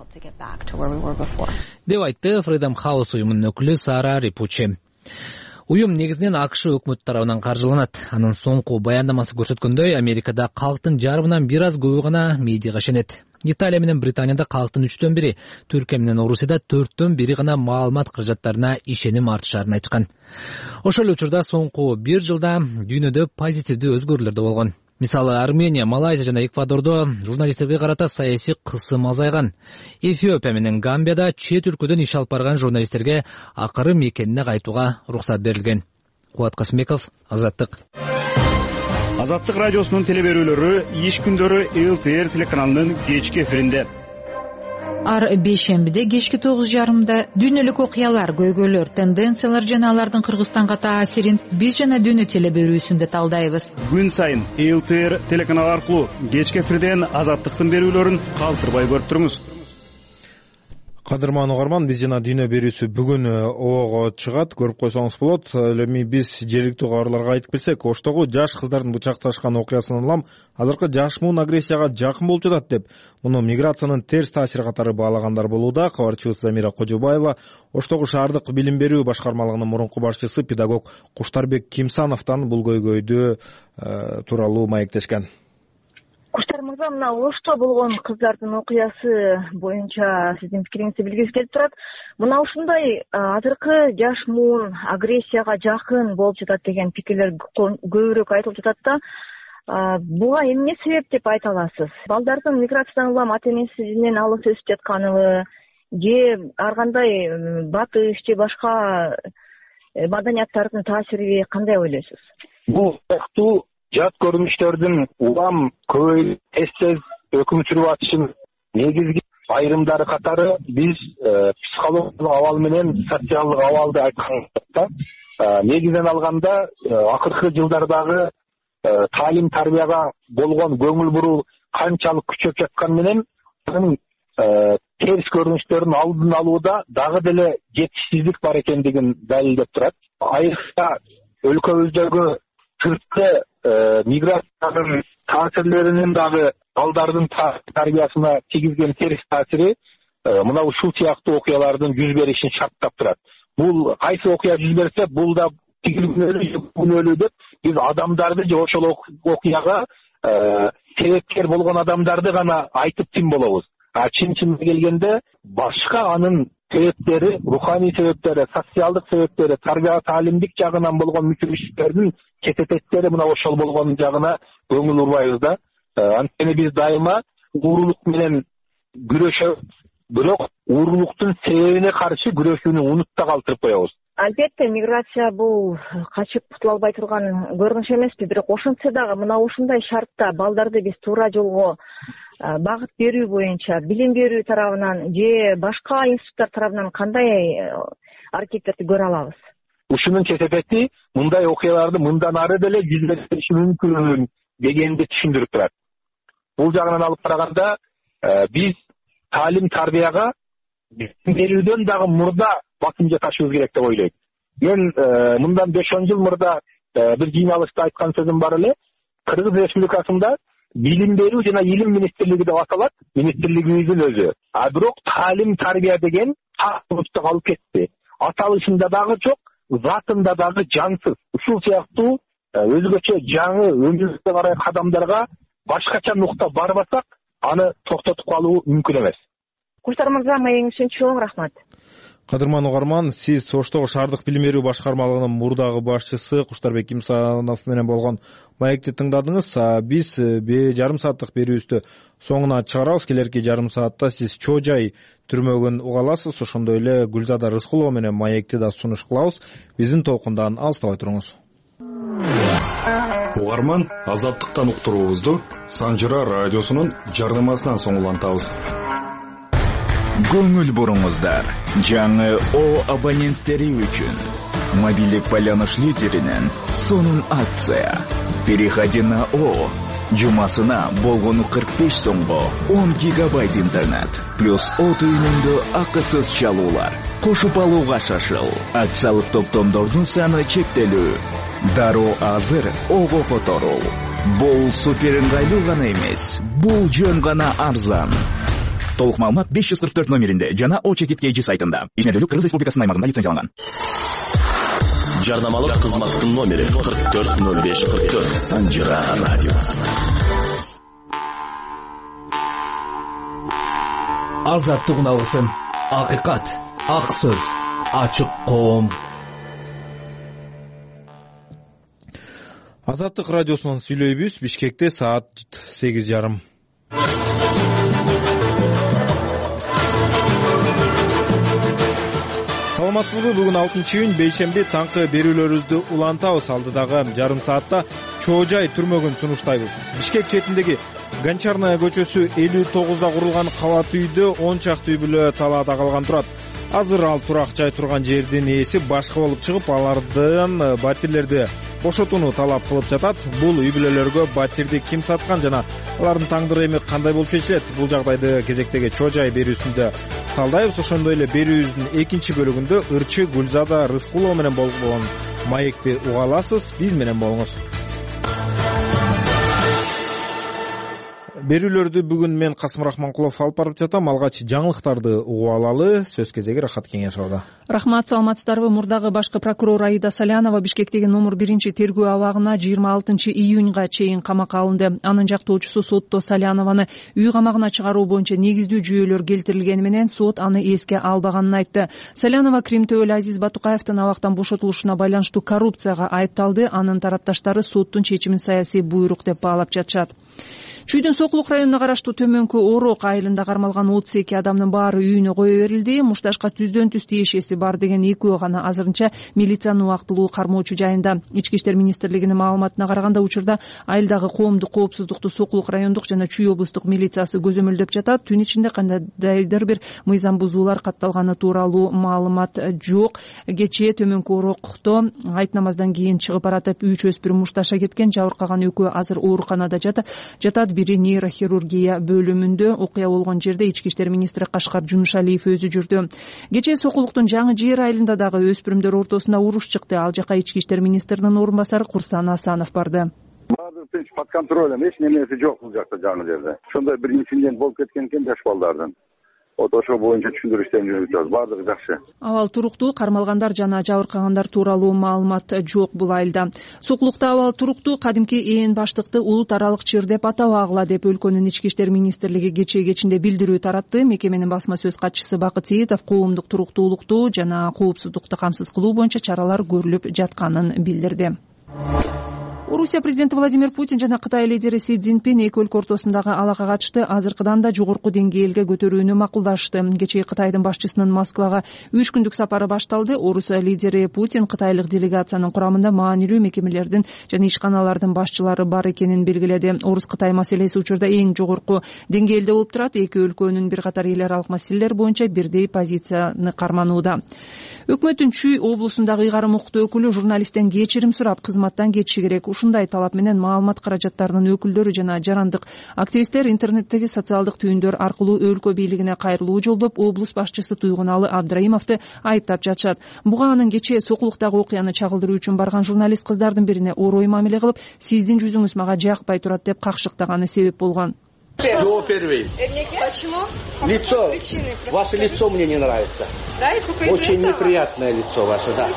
деп айтты Freedom House уюмунун өкүлү Сара Рипучи. Уюм негизинен АКШ өкмөтү тарабынан каржыланат. Анын соңку баяндамасы көрсөткөндөй, Америкада калктын жарымынан бир аз көбү гана медиага ишенет. Италия менен Британияда калктын 3төн бири, Түркия менен Орусияда 4төн бири гана маалымат каражаттарына ишеним артышарын айтышкан. Ошол эле учурда соңку бир жылда дүйнөдө позитивдүү өзгөрүүлөр да болгон. Мисалы, Армения, Малайзия жана Эквадордо журналисттерге карата саясий кысым азайган. Эфиопия менен Гамбияда чет өлкөдөн иш алып барган журналисттерге акыры мекенине кайтууга уруксат берилген. Кубат Касымбеков, Азаттык. Азаттык радиосунун телеберүүлөрү иш күндөрү ЛТР телеканалынын кечки эфиринде. Ар бейшембиде кечки 9:30 дүйнөлүк окуялар, көйгөйлөр, тенденциялар жана алардын Кыргызстанга таасирин биз жана дүйнө телеберүүсүндө талдайбыз. Күн сайын ЛТР телеканалы аркылуу кечки эфирден Азаттыктын берүүлөрүн калтырбай көрүп туруңуз. Кадырман угарман, биз жана дүйнө берүүсү бүгүн ого чыгат, көрүп койсоңуз болот. Эми биз жергиликтүү кабарларга айтып берсек, Оштогу жаш кыздардын бычакташкан окуясынан улам азыркы жашмуун агрессияга жакын болуп жатат деп, муну миграциянын терс таасири катары баалагандар болууда. Кабарчыбыз Замира Кожобаева Оштогу шаардык билим берүү башкармалыгынын мурунку башчысы педагог Куштарбек Кимсановдон бул көйгөйдү тууралуу маектешкен. Куштар мырза, мына Ошто болгон кыздардын окуясы боюнча сиздин пикириңизди билгибиз келип турат. Мына ушундай азыркы жашмуун агрессияга жакын болуп жатат деген пикирлер көбүрөөк айтылып жатат да. Буга эмне себеп деп айта аласыз? Балдардын миграциядан улам ата энесинен алыс өсүп жатканыбы, же ар кандай батыш же башка маданияттардын таасириби, кандай ойлойсуз? Бул сыяктуу жат көрүнүштөрдүн улам көбөйүп тез өкүм сүрүп атышын негизги айрымдары катары биз психологиялык абал менен социалдык абалды айтканда, негизинен алганда акыркы жылдардагы таалим тарбияга болгон көңүл буруу канчалык күчөп жатканы менен анын терс көрүнүштөрүнүн алдын алууда дагы деле жетишсиздик бар экендигин далилдеп турат. Айрыкча өлкөбүздөгү сырткы миграциянын таасирлеринин дагы балдардын тарбиясына тийгизген терс таасири мына ушул сыяктуу окуялардын жүз беришин шарттап турат. Бул кайсы окуя жүз берсе, бул да күнөөлүү деп биз адамдарды же ошол окуяга себепкер болгон адамдарды гана айтып тим болобуз. Чын келгенде башка анын себептери, руханий себептери, социалдык себептери, тарбия таалимдик жагынан болгон мүчүлүштөрдүн кетететтери мына ошол болгон жагына көңүл урбайбыз да. Анткени биз дайыма уурулук менен күрөшөбүз, бирок уурулуктун себебине каршы күрөшүүнү унутта калтырып коебуз. Албетте, миграция бул качып кутула албай турган көрүнүш эмеспи, бирок ошентсе дагы мына ушундай шартта балдарды биз туура жолго багыт берүү боюнча билим берүү тарабынан же башка институттар тарабынан кандай аракеттерди көрө алабыз? Ушунун кесепети мындай окуяларды мындан ары деле жүз бериши мүмкүн дегенди түшүндүрүп турат. Бул жагынан алып караганда биз таалим тарбияга берүүдөн дагы мурда басым жасашыбыз керек деп ойлойм. Мен мындан 5-10 жыл мурда бир жыйналышта айткан сөзүм бар эле. Кыргыз Республикасында билим берүү жана илим министрлиги деп аталат, министрлигибиздин өзү. Бирок таалим тарбия деген таактыкты алып кетти. Аталышында дагы жок, затында дагы жансыз. Ушул сыяктуу өзгөчө жаңы өмүргө карай кадамдарга башкача нукта барбасак, аны токтотуп калуу мүмкүн эмес. Куштар мырза, маегиңиз үчүн чоң рахмат. Кадырман угарман, сиз Оштогу шаардык билим берүү башкармалыгынын мурдагы башчысы Куштарбек Кимсанов менен болгон маекти тыңдадыңыз. Биз жарым сааттык берүүбүздү соңуна чыгарабыз. Келерки жарым саатта сиз Чоо Жай түрмөгүн уга аласыз. Ошондой эле Гүлзада Рыскулова менен маекти да сунуш кылабыз. Биздин толкундан алыстабай туруңуз. Угарман, Азаттыктан уктуруубузду Санжыра радиосунун жардамасынан соң улантабыз. Көңүл буруңуздар жаңы О абоненттери үчүн Мобильдик байланыш лидеринен сонун акция. Переходи на О. Жумасына болгону 45 сомго 10 гигабайт интернет. Плюс от үйүнүндө акысыз чалуулар. Кошуп алууга шашыл. Акциялык топтомдордун саны чектелүү. Дароо азыр Ого которул. Бул супер ыңгайлуу гана эмес. Бул жөн гана арзан. Толук маалымат 544 номеринде жана О-Чекит сайтында. Ишмердүүлүк Кыргыз Республикасынын аймагында лицензияланган. Жарнамалык кызматтын номери 440544. Санжира радиосу. Азаттыгын алсын. Акыйкат, ак сөз, ачык коом. Азаттык радиосунан сүйлөйбүз. Бишкекте саат 8:30. Саламатсызбы? Бүгүн 6-июнь бейшемби таңкы берүүлөрүбүздү улантабыз. Алдыдагы жарым саатта чоо жай түрмөгүн сунуштайбыз. Бишкек четиндеги Гончарная көчөсү 59да курулган кабат үйдө 10 чакты үй бүлө талаада калган турат. Азыр ал турак жай турган жердин ээси башкы болуп чыгып, алардын батирлерди бошотууну талап кылып жатат. Бул үй бүлөлөргө батирди ким саткан жана алардын тагдыры эми кандай болуп чечилет? Бул жагдайды кезектеги чоо жай берүүсүндө талдайбыз. Ошондой эле берүүбүздүн экинчи бөлүгүндө ырчы Гүлзада Рыскулова менен болгон маекти уга аласыз. Биз менен болуңуз. Берүүлөрдү бүгүн мен Касым Рахманкулов алып барып жатам. Алгач жаңылыктарды угуп алалы. Сөз кезеги Рахат Кеңешова. Рахмат, саламатсыздарбы? Мурдагы башкы прокурор Аида Салянова Бишкектеги номер 1 тергөө абагына 26-июнга чейин камакка алынды. Анын жактоочусу сотто Салянованы үй камагына чыгаруу боюнча негиздүү жүйөлөр келтирилгени менен сот аны эске албаганын айтты. Салянова Крим төбөлү Азиз Батукаевдин абактан бошотулушуна байланыштуу коррупцияга айыпталды. Анын тарапташтары соттун чечимин саясий буйрук деп баалап жатышат. Чүйдүн Сокулук районуна караштуу Төмөнкү Орок айылында кармалган 32 адамдын баары үйүнө кое берилди. Мушташка түздөн түз тиешеси бар деген экөө гана азырынча милициянын убактылуу кармоочу жайында. Ички иштер министрлигинин маалыматына караганда учурда айылдагы коомдук коопсуздукту Сокулук райондук жана Чүй облустук милициясы көзөмөлдөп жатат. Түн ичинде кандайдыр бир мыйзам бузуулар катталганы тууралуу маалымат жок. Кечээ Төмөнкү Орокто айт намаздан кийин чыгып баратып 3 өспүрүм мушташа кеткен. Жабыркаган экөө азыр ооруканада жатат. Бири нейрохирургия бөлүмүндө. Окуя болгон жерде ички иштер министри Кашкар Жунушалиев өзү жүрдү. Кечээ Сокулуктун Жаңы Жер айылында дагы өспүрүмдөр ортосунда уруш чыкты. Ал жака ички иштер министринин орун басары Курсан Асанов барды. Баардык тынч, под контролем, эч нерсе жок бул жакта Жаңы Жерде. Ошондой бир инцидент болуп кеткен экен жаш балдардын. Ошо боюнча түшүндүрүү иштерин жүргүзүп жатабыз. Баардыгы жакшы. Абал туруктуу, кармалгандар жана жабыркагандар тууралуу маалымат жок бул айылда. Сокулукта абал туруктуу, кадимки ээн баштыкты улут аралык чыр деп атабагыла деп өлкөнүн ички иштер министрлиги кечээ кечинде билдирүү таратты. Мекеменин басма сөз катчысы Бакыт Сейитов коомдук туруктуулукту жана коопсуздукту камсыз кылуу боюнча чаралар көрүлүп жатканын билдирди. Орусия президенти Владимир Путин жана Кытай лидери Си Цзиньпин эки өлкө ортосундагы алака катышты азыркыдан да жогорку деңгээлге көтөрүүнү макулдашты. Кечээ Кытайдын башчысынын Москвага 3 күндүк сапары башталды. Орусия лидери Путин кытайлык делегациянын курамында маанилүү мекемелердин жана ишканалардын башчылары бар экенин белгиледи. Орус-Кытай маселеси учурда эң жогорку деңгээлде болуп турат. Эки өлкөнүн бир катар эл аралык маселелер боюнча бирдей позицияны карманууда. Өкмөттүн Чүй облусундагы ыйгарым укуктуу өкүлү журналисттен кечирим сурап кызматтан кетиши керек. Ушундай талап менен маалымат каражаттарынын өкүлдөрү жана жарандык активисттер интернеттеги социалдык түйүндөр аркылуу өлкө бийлигине кайрылуу жолдоп облус башчысы Туйгуналы Абдраимовду айыптап жатышат. Буга анын кечээ Сокулуктагы окуяны чагылдыруу үчүн барган журналист кыздардын бирине орой мамиле кылып, сиздин жүзүңүз мага жакпай турат деп какшыктаганы себеп болгон. Чего первый? Почему? Лицо. Ваше лицо мне не нравится. Да, и только очень неприятное лицо ваше, да.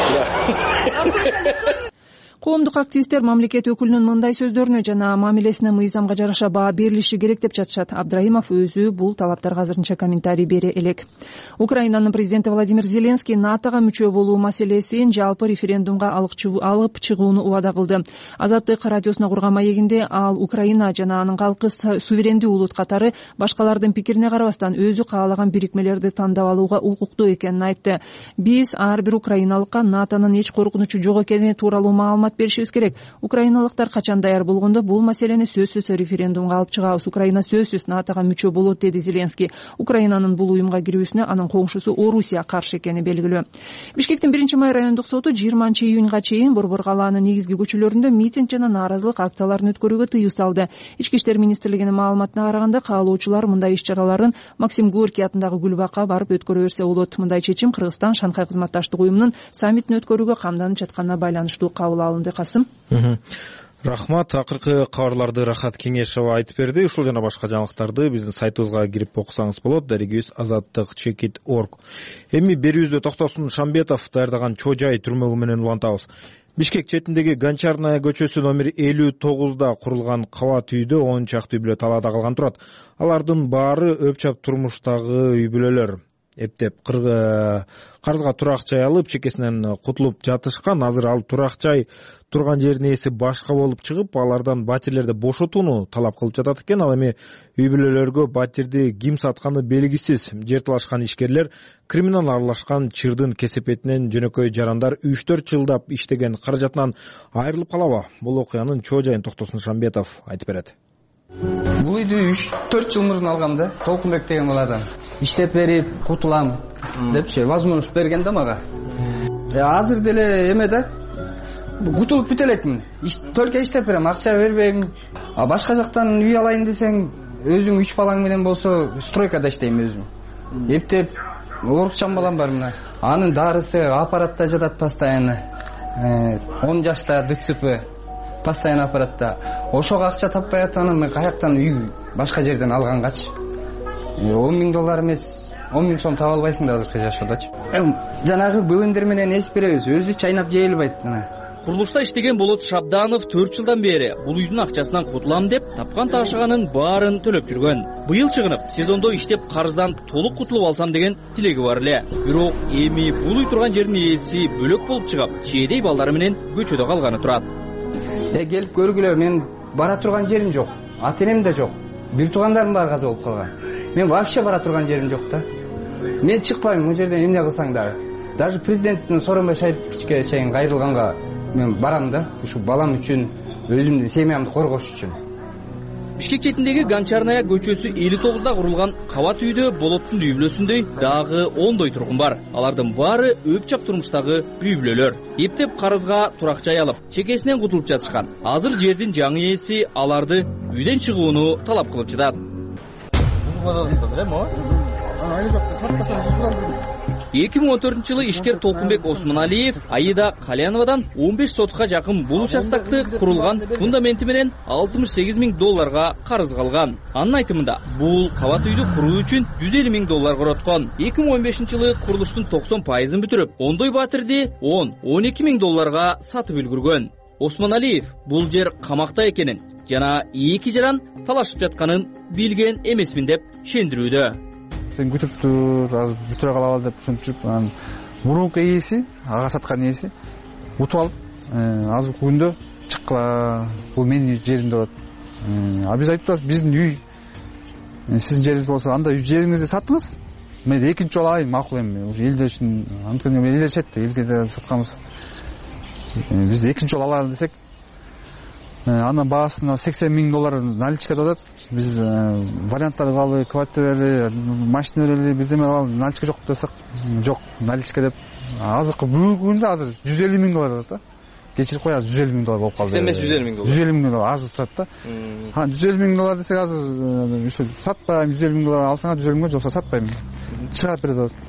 Коомдук активисттер мамлекет өкүлүнүн мындай сөздөрүнө жана мамилесине мыйзамга жараша баа берилиши керек деп жатышат. Абдраимов өзү бул талаптарга азырынча комментарий бере элек. Украинанын президенти Владимир Зеленский НАТОга мүчө болуу маселесин жалпы референдумга алып чыгууну убада кылды. Азаттык радиосуна курган маегинде ал Украина жана анын калкы суверендүү улут катары башкалардын пикирине карабастан өзү каалаган бирикмелерди тандап алууга укуктуу экенин айтты. Биз ар бир украиналыкка НАТОнун эч коркунучу жок экени тууралуу маалымат маалымат беришибиз керек. Украиналыктар качан даяр болгондо бул маселени сөзсүз референдумга алып чыгабыз. Украина сөзсүз НАТОга мүчө болот, деди Зеленский. Украинанын бул уюмга кирүүсүнө анын коңшусу Орусия каршы экени белгилүү. Бишкектин 1-май райондук соту 20-июнга чейин Борбор калаанын негизги көчөлөрүндө митинг жана нааразылык акцияларын өткөрүүгө тыюу салды. Ички иштер министрлигинин маалыматына караганда, каалоочулар мындай иш-чараларын Максим Горький атындагы Гүлбакка барып өткөрө берсе болот. Мындай чечим Кыргызстан Шанхай кызматташтык уюмунун саммитин өткөрүүгө камданып жатканына байланыштуу кабыл алынды. Касым. Рахмат. Акыркы кабарларды Рахат Кеңешова айтып берди. Ушул жана башка жаңылыктарды биздин сайтыбызга кирип окусаңыз болот. Дарегибиз azattik.org. Эми берүүбүздө Токтосун Шамбетов даярдаган Чожай түрмөгү менен улантабыз. Бишкек четиндеги Гончарная көчөсү номер 59да курулган кабат үйдө 10 чакты үй бүлө талаада калган турат. Алардын баары өпчап турмуштагы үй бүлөлөр. Эптеп карызга турак жай алып, чекесинен кутулуп жатышкан. Азыр ал турак жай турган жердин ээси башка болуп чыгып, алардан батирлерди бошотууну талап кылып жатат экен. Ал эми үй бүлөлөргө батирди ким сатканы белгисиз. Жер талашкан ишкерлер криминал аралашкан чырдын кесепетинен жөнөкөй жарандар 3-4 жылдап иштеген каражатынан айрылып калабы? Бул окуянын чоо жайын Токтосун Шамбетов айтып берет. Бул үйдү 3-4 жыл мурун алгам да. Толкунбек деген баладан иштеп берип кутулам депчи возможность берген да мага. Азыр деле эме да кутулуп бүтө элетмин. Только иштеп берем, акча бербейм. Башка жактан үй алайын десең, өзүң 3 балаң менен болсо стройкада иштейм өзүм. Эптеп орусчан балам бар мына. Анын дарысы аппаратта жатат постоянно. 10 жашта ДЦП постоянно аппаратта. Ошого акча таппай атанам, мен каяктан үй башка жерден алгангачы. $10,000 эмес, 10,000 сом таба албайсың да азыркы жашоодочу. Жанагы былындыр менен эс беребиз, өзү чайнап жей албайт мына. Курулушта иштеген Болот Шабданов 4 жылдан бери бул үйдүн акчасынан кутулам деп тапкан ташыганын баарын төлөп жүргөн. Быйыл чыгынып, сезондо иштеп карыздан толук кутулуп алсам деген тилеги бар эле. Бирок эми бул үй турган жердин ээси бөлөк болуп чыгып, чээдей балдары менен көчөдө калганы турат. Келип көргүлө, мен бара турган жерим жок, ата-энем да жок. Бир туугандарым бар каза болуп калган. Мен вообще бара турган жерим жок да. Мен чыкпайм, бул жерден эмне кылсаң дагы. Даже президенттин Сооронбай Шариповичке чейин кайрылганга мен барам да, ушу балам үчүн, өзүмдүн семьямды коргош үчүн. Бишкек четиндеги Гончарная көчөсү 59да курулган кабат үйдө Болоттун үй бүлөсүндөй дагы 10 тургун бар. Алардын баары өпчап турмуштагы үй бүлөлөр. Эптеп карызга турак жай алып, чекесинен кутулуп жатышкан. Азыр жердин жаңы ээси аларды үйдөн чыгууну талап кылып жатат. 2014-жылы ишкер Толкунбек Осмоналиев Аида Каленовадан 15 сотка жакын бул участокты курулган фундаменти менен $68,000 карыз калган. Анын айтымында, бул кабат үйдү куруу үчүн $150,000 короткон. 2015-жылы курулуштун 90%ын бүтүрүп, ондой батирди $10-12,000 сатып үлгүргөн. Осмоналиев бул жер камакта экенин жана эки жаран талашып жатканын билген эмесмин деп шендирүүдө. Сен күтүп тур, азыр бүтүрө калалы деп түшүнүп, анан мурунку ээси, ага саткан ээси утуп алып, азыркы күндө чыккыла, бул менин жерим деп атат. Биз айтып атабыз, биздин үй сиздин жериңиз болсо, анда жериңизди сатыңыз. Мен экинчи жолу алайын, макул эми. Ушу элде үчүн, анткени мен элде чет, элге сатканбыз. Биз экинчи жолу алалы десек, анын баасына $80,000 наличка деп атат. Биз варианттарды алалы, квартира, машина берели, бизде наличка жок десек, жок, наличка деп. Азыркы бүгүнкү күндө азыр $150,000 деп атат. Кечирип кой, азыр $150,000 болуп калды. Эмес $150,000. $150,000 азыр турат да. $150,000 десек азыр ушу сатпайм, $150,000 алсаңа $150,000, жоксо сатпайм. Чыгарып берет атат.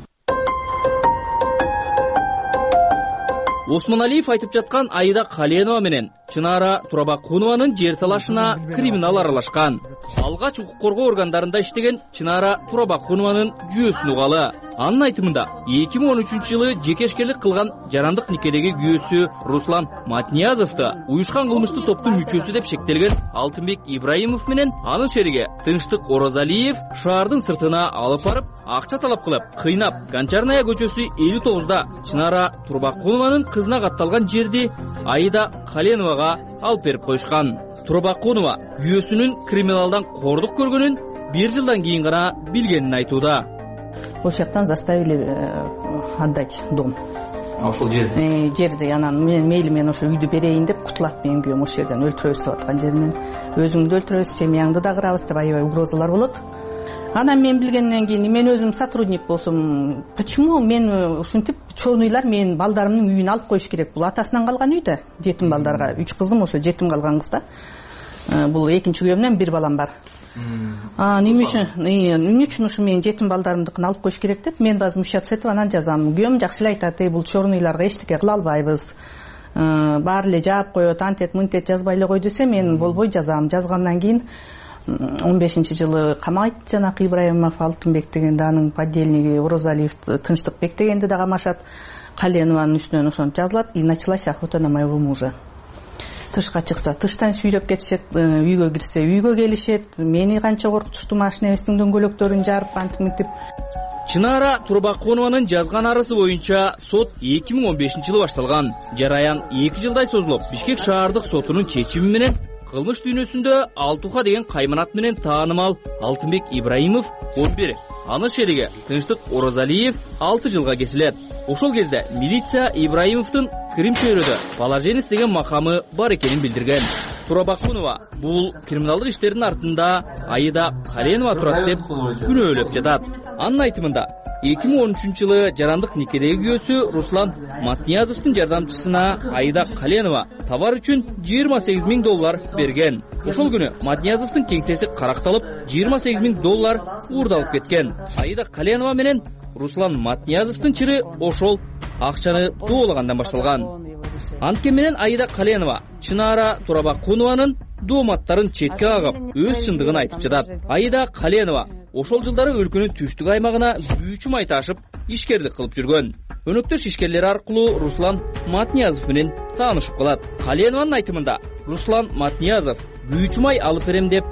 Осмоналиев айтып жаткан Аида Каленова менен Чынара Турабакунованын жер талашына криминал аралашкан. Алгач укук коргоо органдарында иштеген Чынара Турабакунованын жүйөсүн угалы. Анын айтымында 2013-жылы жекешкерлик кылган жарандык никедеги күйөөсү Руслан Матниязовду уюшкан кылмыштуу топтун мүчөсү деп шектелген Алтынбек Ибраимов менен анын шериги Тынчтык Оразалиев шаардын сыртына алып барып, акча талап кылып, кыйнап, Гончарная көчөсү 59да Чынара Турабакунованын кызына катталган жерди Аида Каленовага алып берип коюшкан. Турабакунова күйөөсүнүн криминалдан кордук көргөнүн 1 жылдан кийин гана билгенин айтууда. Ошол жактан заставили отдать дом. ошол жерди анан мейли мен ошо үйдү берейин деп кутулат менин күйөөм ошол жерден өлтүрөбүз деп аткан жеринен. Өзүңдү өлтүрөбүз, семьяңды да кырабыз деп аябай угрозалар болот. Анан мен билгенден кийин мен өзүм сотрудник болсом, почему мен ушинтип чорныйлар менин балдарымдын үйүн алып коюш керек? Бул атасынан калган үй да, жетим балдарга 3 кызым ошо жетим калган кыз да. Бул экинчи күйөөмдөн 1 балам бар. Эмне үчүн ушу менин жетим балдарымдыкын алып коюш керек деп мен возмущаться этип анан жазам. Күйөөм жакшы эле айтат, бул чорныйларга эчтеке кыла албайбыз. Баары эле жаап коет, антет мынтет жазбай эле кой десе, мен болбой жазам. Жазгандан кийин 15-жылы камайт жанакы Ибраимов Алтынбек деген да, анын подельниги Орозалиев Тынчтыкбек дегенди да камашат. Каленованын үстүнөн ошентип жазылат: и началась охота на моего мужа. Тышка чыкса тыштан сүйрөп кетишет, үйгө кирсе үйгө келишет. Мени канча коркутушту, машина эбестин дөңгөлөктөрүн жарып антип мынтип. Чынара Турбакунованын жазган арызы боюнча сот 2015-жылы башталган. Жараян 2 жылдай созулуп, Бишкек шаардык сотунун чечими менен кылмыш дүйнөсүндө Алтуха деген кайманат менен таанымал Алтынбек Ибраимов 11, аны шериги Тынчтык Орозалиев 6 жылга кесилет. Ошол кезде милиция Ибраимовдун Крим чөйрөдө положенец деген макамы бар экенин билдирген. Турбакунова бул криминалдык иштердин артында Аида Каленова турат деп күнөөлөп жатат. Анын айтымында 2013-жылы жарандык никедеги күйөөсү Руслан Матниязовдун жардамчысына Аида Каленова товар үчүн $28,000 берген. Ошол күнү Матниязовдун кеңсеси каракталып, $28,000 уурдалып кеткен. Аида Каленова менен Руслан Матниязовдун чыры ошол акчаны доолагандан башталган. Анткени менен Аида Каленова Чынара Турбакунованын дооматтарын четке кагып, өз чындыгын айтып жатат. Аида Каленова ошол жылдары өлкөнүн түштүк аймагына күйүүчү май ташып, ишкерлик кылып жүргөн. Өнөктөш ишкерлери аркылуу Руслан Матниязов менен таанышып калат. Каленованын айтымында Руслан Матниязов күйүүчү май алып берем деп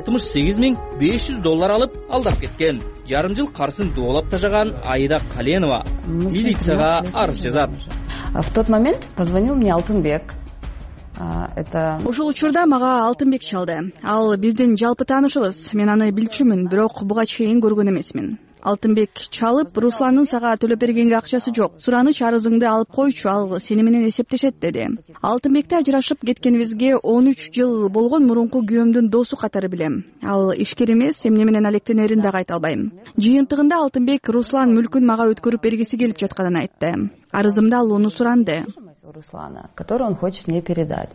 $68,500 алып алдап кеткен. Жарым жыл карсын доолап тажаган Аида Каленова милицияга арыз жазат. В тот момент позвонил мне Алтынбек. Ушул учурда мага Алтынбек чалды. Ал биздин жалпы таанышыбыз. Мен аны билчүмүн, бирок буга чейин көргөн эмесмин. Алтынбек чалып, Русландын сага төлөп бергенге акчасы жок. Сураныч арызыңды алып койчу, ал сени менен эсептешет деди. Алтынбекти ажырашып кеткенибизге 13 жыл болгон мурунку күйөөмдүн досу катары билем. Ал ишкер эмес, эмне менен алектенерин дагы айта албайм. Жыйынтыгында Алтынбек Руслан мүлкүн мага өткөрүп бергиси келип жатканын айтты. Арызымда ал уну суранды. Руслана, который он хочет мне передать.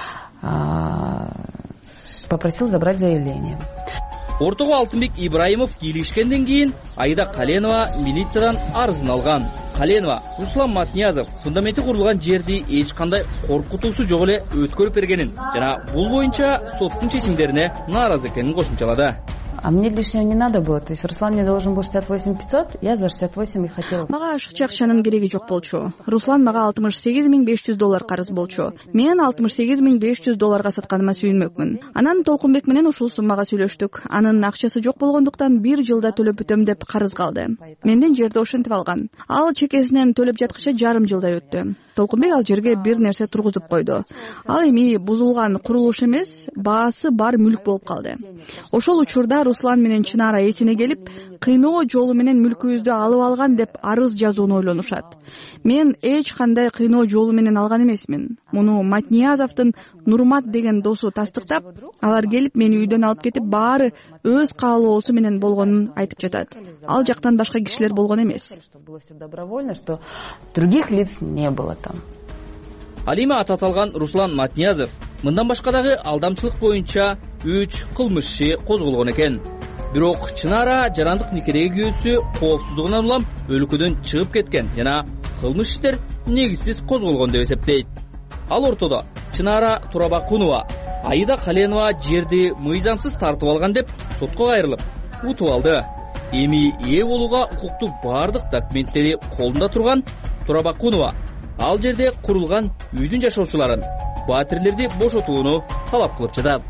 Попросил забрать заявление. Ортого Алтынбек Ибраимов кийлигишкенден кийин Аида Каленова милициядан арызын алган. Каленова Руслан Матниязов фундаменти курулган жерди эч кандай коркутуусу жок эле өткөрүп бергенин жана бул боюнча соттун чечимдерине нааразы экенин кошумчалады. А мне лишнего не надо было. То есть Руслан мне должен был 68,500, я за 68 и хотела. Мага ашыкча акчанын кереги жок болчу. Руслан мага $68,500 карыз болчу. Мен $68,500 сатканыма сүйүнмөкмүн. Анан Толкунбек менен ушул суммага сүйлөштүк. Анын акчасы жок болгондуктан 1 жылда төлөп бүтөм деп карыз калды. Менден жерди ошентип алган. Ал чекесинен төлөп жаткыча жарым жылдай өттү. Толкунбек ал жерге бир нерсе тургузуп койду. Ал эми бузулган курулуш эмес, баасы бар мүлк болуп калды. Ошол учурда Руслан менен Чынара эсине келип, кыйноо жолу менен мүлкүбүздү алып алган деп арыз жазууну ойлонушат. Мен эч кандай кыйноо жолу менен алган эмесмин. Муну Матниязовдун Нурмат деген досу тастыктап, алар келип мени үйдөн алып кетип, баары өз каалоосу менен болгонун айтып жатат. Ал жактан башка кишилер болгон эмес. Добровольно, что других лиц не было там. Алима аты аталган Руслан Матниязов мындан башка дагы алдамчылык боюнча 3 кылмыш иши козголгон экен. Бирок Чынара жарандык никедеги күйөөсү коопсуздугунан улам өлкөдөн чыгып кеткен жана кылмыш иштер негизсиз козголгон деп эсептейт. Ал ортодо Чынара Турбакунова Аида Каленова жерди мыйзамсыз тартып алган деп сотко кайрылып утуп алды. Эми ээ болууга укуктуу бардык документтери колунда турган Турбакунова ал жерде курулган үйдүн жашоочуларын, батирлерди бошотууну талап кылып жатат.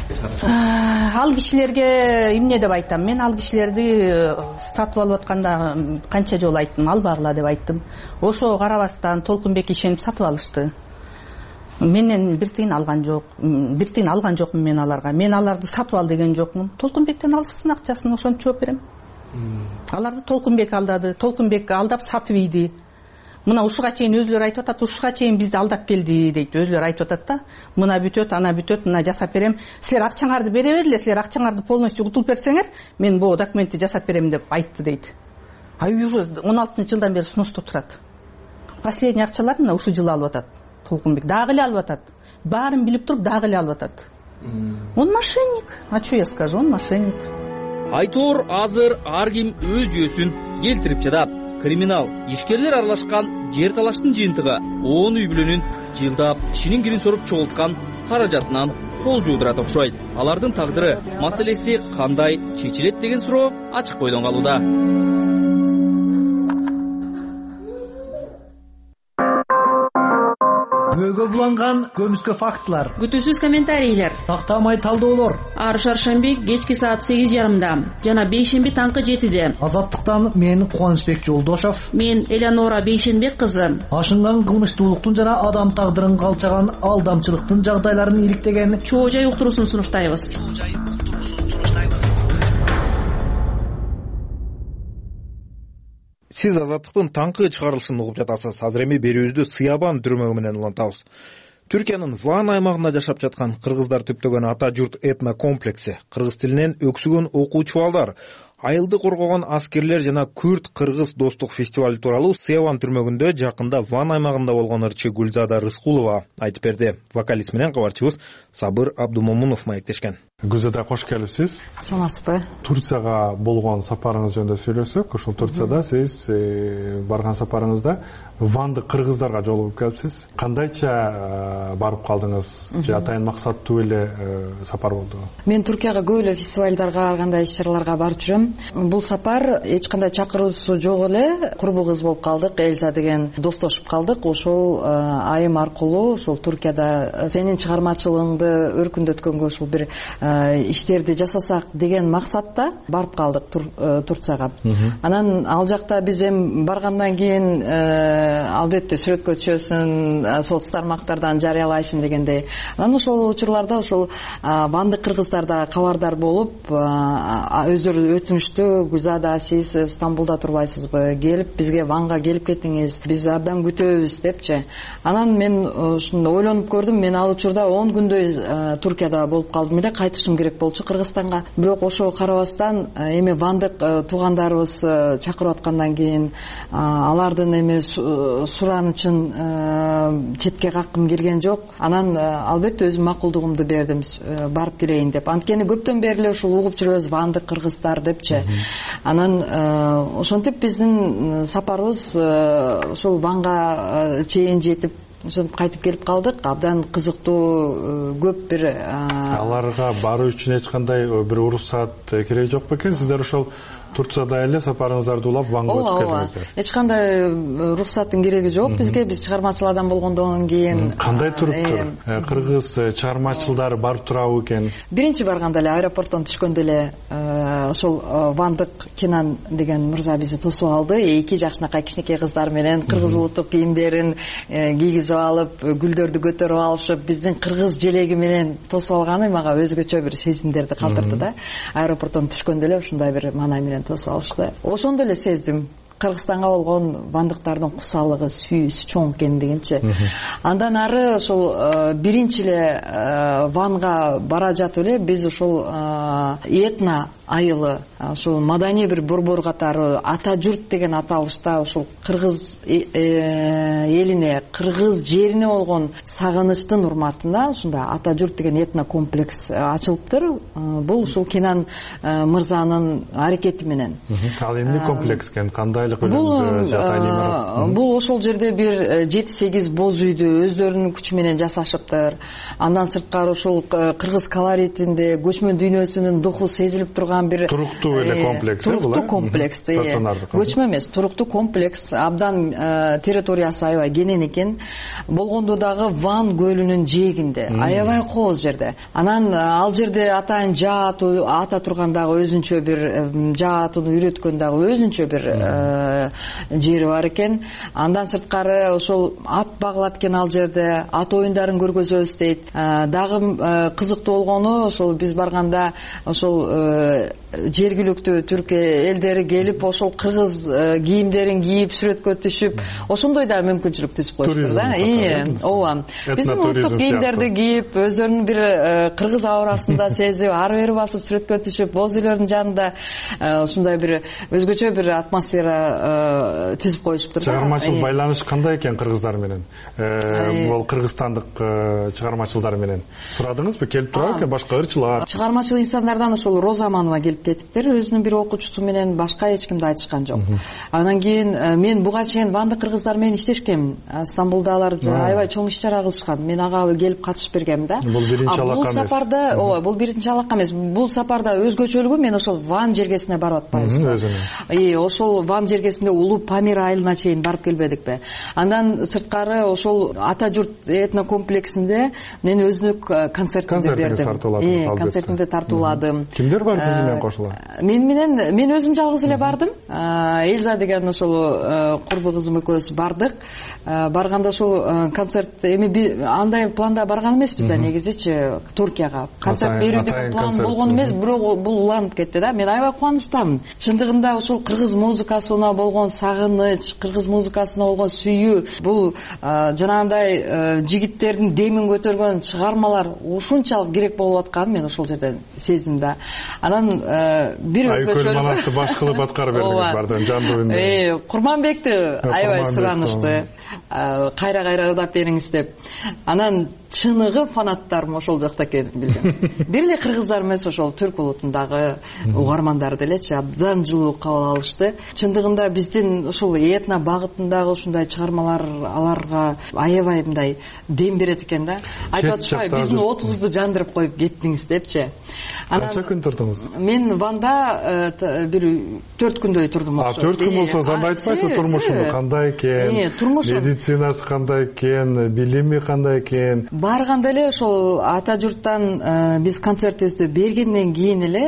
Ал кишилерге эмне деп айтам? Мен ал кишилерди сатып алып атканда канча жолу айттым, албагыла деп айттым. Ошого карабастан Толкунбек ишенип сатып алышты. Менен бир тыйын алган жокмун мен аларга. Мен аларды сатып ал деген жокмун. Толкунбектен алсын акчасын, ошончо жооп берем. Аларды Толкунбек алдады. Толкунбек алдап сатып ийди. мына ушуга чейин өзүлөрү айтып атат, ушуга чейин бизди алдап келди дейт, өзүлөрү айтып атат да. Мына бүтөт, ана бүтөт, мына жасап берем. Силер акчаңарды бере бергиле, силер акчаңарды полностью утуп берсеңер, мен бул документти жасап берем деп айтты дейт. А уже 16-жылдан бери сноста турат. Последний акчаларын мына ушу жылы алып атат. Толкунбек дагы эле алып атат. Баарын билип туруп дагы эле алып атат. Он мошенник. А что я скажу, он мошенник. Айтор азыр ар ким өз жүйөсүн келтирип жатат. Криминал ишкерлер аралашкан жер талаштын жыйынтыгы 10 үй бүлөнүн жылдап тишинин кирин соруп чогулткан каражатынан кол жуудурат окшойт. Алардын тагдыры, маселеси кандай чечилет деген суроо ачык бойдон калууда. Күбөгө буланган көмүскө фактылар, күтүүсүз комментарийлер, тактамай талдоолор. Ар шаршемби кечки саат 8:30 жана бейшемби таңкы 7:00. Азаттыктан мен Кубанычбек Жолдошов, мен Элеонора Бейшенбек кызы. Ашынган кылмыштуулуктун жана адам тагдырын калчаган алдамчылыктын жагдайларын иликтеген чоо жай уктуруусун сунуштайбыз. Сиз Азаттыктын таңкы чыгарылышын угуп жатасыз. Азыр эми берүүбүздү Сыябан түрмөгү менен улантабыз. Түркиянын Ван аймагында жашап жаткан кыргыздар түптөгөн ата журт этно комплекси, кыргыз тилинен өксүгөн окуучу балдар, айылды коргогон аскерлер жана Күрт кыргыз достук фестиваль тууралуу Сыябан түрмөгүндө жакында Ван аймагында болгон ырчы Гүлзада Рыскулова айтып берди. Вокалист менен кабарчыбыз Сабыр Абдумомунов маектешкен. Гүлзада кош келипсиз. Саламатсызбы? Турцияга болгон сапарыңыз жөнүндө сөйлөсөк, ошол Турцияда сиз барган сапарыңызда Ванды кыргыздарга жолугуп келипсиз. Кандайча барып калдыңыз? Же атайын максаттуу эле сапар болду? Мен Туркияга көп эле фестивалдарга, ар кандай иш-чараларга барып жүрөм. Бул сапар эч кандай чакыруусу жок эле. Курбу кыз болуп калдык, Эльза деген достошуп калдык. Ошол айым аркылуу ошол Туркияда сенин чыгармачылыгыңды өркүндөткөнгө ошол бир иштерди жасасак деген максатта барып калдык Турцияга. Анан ал жакта биз эми баргандан кийин албетте сүрөткө түшөсүн, соц тармактардан жарыялайсың дегендей. Анан ошол учурларда ошол вандык кыргыздар да кабардар болуп, өздөрү өтүнүштү, Гүлзада сиз Стамбулда турбайсызбы? Келип бизге Ванга келип кетиңиз, биз абдан күтөбүз депчи. Анан мен ушуну ойлонуп көрдүм, мен ал учурда 10 күндөй Туркияда болуп калдым эле, кайтышым керек болчу Кыргызстанга. Бирок ошого карабастан эми вандык туугандарыбыз чакырып аткандан кийин алардын эми суранычын четке каккым келген жок. Анан албетте өзүм макулдугумду бердим, барып келейин деп. Анткени көптөн бери эле ушул угуп жүрөбүз вандык кыргыздар депчи. Анан ошентип биздин сапарыбыз ушул Ванга чейин жетип кайтып келип калдык. Абдан кызыктуу, көп бир аларга баруу үчүн эч кандай бир уруксат кереги жок бекен? Сиздер ошол Турцияда эле сапарыңыздарды улап Ванга өтүп келдиңиздер. Эч кандай уруксаттын кереги жок бизге. Биз чыгармачыл адам болгондон кийин кандай туруптур? Кыргыз чыгармачылдары барып турабы экен? Биринчи барганда эле аэропорттон түшкөндө эле ошол Вандык Кенан деген мырза бизди тосуп алды. Эки жакшынакай кичинекей кыздар менен кыргыз улуттук кийимдерин кийгизип алып, гүлдөрдү көтөрүп алышып, биздин кыргыз желеги менен тосуп алганы мага өзгөчө бир сезимдерди калтырды да. Аэропорттон түшкөндө эле ушундай бир маанай менен тосуп алышты. Ошондо эле сездим. Кыргызстанга болгон вандыктардын кусалыгы, сүйүүсү чоң экен дегенчи. Андан ары ошол биринчи эле Ванга бара жатып эле биз ошол этно айылы, ошол маданий бир борбор катары ата журт деген аталышта ошол кыргыз элине, кыргыз жерине болгон сагынычтын урматында ушундай ата журт деген этно комплекс ачылыптыр. Бул ушул Кенан мырзанын аракети менен. Ал эмне комплекс экен? Кандайлык көлөмдө жатат? Бул ошол жерде бир 7-8 боз үйдү өздөрүнүн күчү менен жасашыптыр. Андан сырткары ошол кыргыз колоритинде көчмө дүйнөсүнүн духу сезилип турган бир туруктуу эле комплекс. Туруктуу комплекс. Көчмө эмес, туруктуу комплекс. Абдан территориясы аябай кенен экен. Болгондо дагы Ван көлүнүн жээгинде, аябай кооз жерде. Анан ал жерде атайын жаатуу, ата турган дагы өзүнчө бир жаатууну үйрөткөн дагы өзүнчө бир жери бар экен. Андан сырткары ошол ат багылат экен ал жерде, ат оюндарын көргөзөбүз дейт. Дагы кызыктуу болгону ошол биз барганда ошол жергиликтүү түрк элдери келип ошол кыргыз кийимдерин кийип сүрөткө түшүп ошондой да мүмкүнчүлүк түзүп коюштур да. Ооба. Биздин улуттук кийимдерди кийип, өздөрүнүн бир кыргыз абырасында сезип, ары бери басып сүрөткө түшүп, боз үйлөрдүн жанында ушундай бир өзгөчө бир атмосфера түзүп коюшуптур да. Чыгармачыл байланыш кандай экен кыргыздар менен? Бул кыргызстандык чыгармачылдар менен сурадыңызбы? Келип турат экен башка ырчылар? Чыгармачыл инсандардан ошол Роза Аманова келип кетиптир. Өзүнүн бир окуучусу менен башка эч кимди айтышкан жок. Андан кийин мен буга чейин ванды кыргыздар менен иштешкем. Стамбулда алар аябай чоң иш чара кылышкан. Мен ага келип катышып бергем да. Бул биринчи алака эмес. Бул сапарда, ооба, бул биринчи алака эмес. Бул сапарда өзгөчөлүгү мен ошол Ван жергесине барып атпайбызбы? Ошол Ван жергесинде Улуу Памир айылына чейин барып келбедикпи? Андан сырткары ошол Ата журт этно комплексинде мен өзүнүк концертимди бердим. Концертимди тартууладым. Кимдер бар сиз менен кошула? Мен өзүм жалгыз эле бардым. Эльза деген ошол курбу кызым экөөбүз бардык. Барганда ошол концерт андай планда барган эмеспиз да негизичи Туркияга. Концерт берүү деген план болгон эмес, бирок бул уланып кетти да. Мен аябай кубанычтамын. Чындыгында ошол кыргыз музыкасына болгон сагыныч, кыргыз музыкасына болгон сүйүү, бул жанагындай жигиттердин демин көтөргөн чыгармалар ушунчалык керек болуп атканын мен ошол жерден сездим да. Анан бир өзгөчөлүгү манатты баш кылып аткарып бердиңиз бардым жандуу үнү. Курманбекти аябай суранышты. Кайра ырдап бериңиз деп. Анан чыныгы фанаттарым ошол жакта экенин билдим. Бир эле кыргыздар эмес, ошол түрк улутундагы угармандар делечи абдан жылуу кабыл алышты. Чындыгында биздин ушул этно багытындагы ушундай чыгармалар аларга аябай мындай дем берет экен да. Айтып атышпайбы, биздин отубузду жандырып коюп кеттиңиз депчи. Канча күн турдуңуз? Мен Ванда бир 4 күндөй турдум. 4 күн болсо анда айтпайсызбы турмушуну кандай экен? Медицинасы кандай экен? Билими кандай экен? Барганда эле ошол Ата журттан биз концертибизди бергенден кийин эле,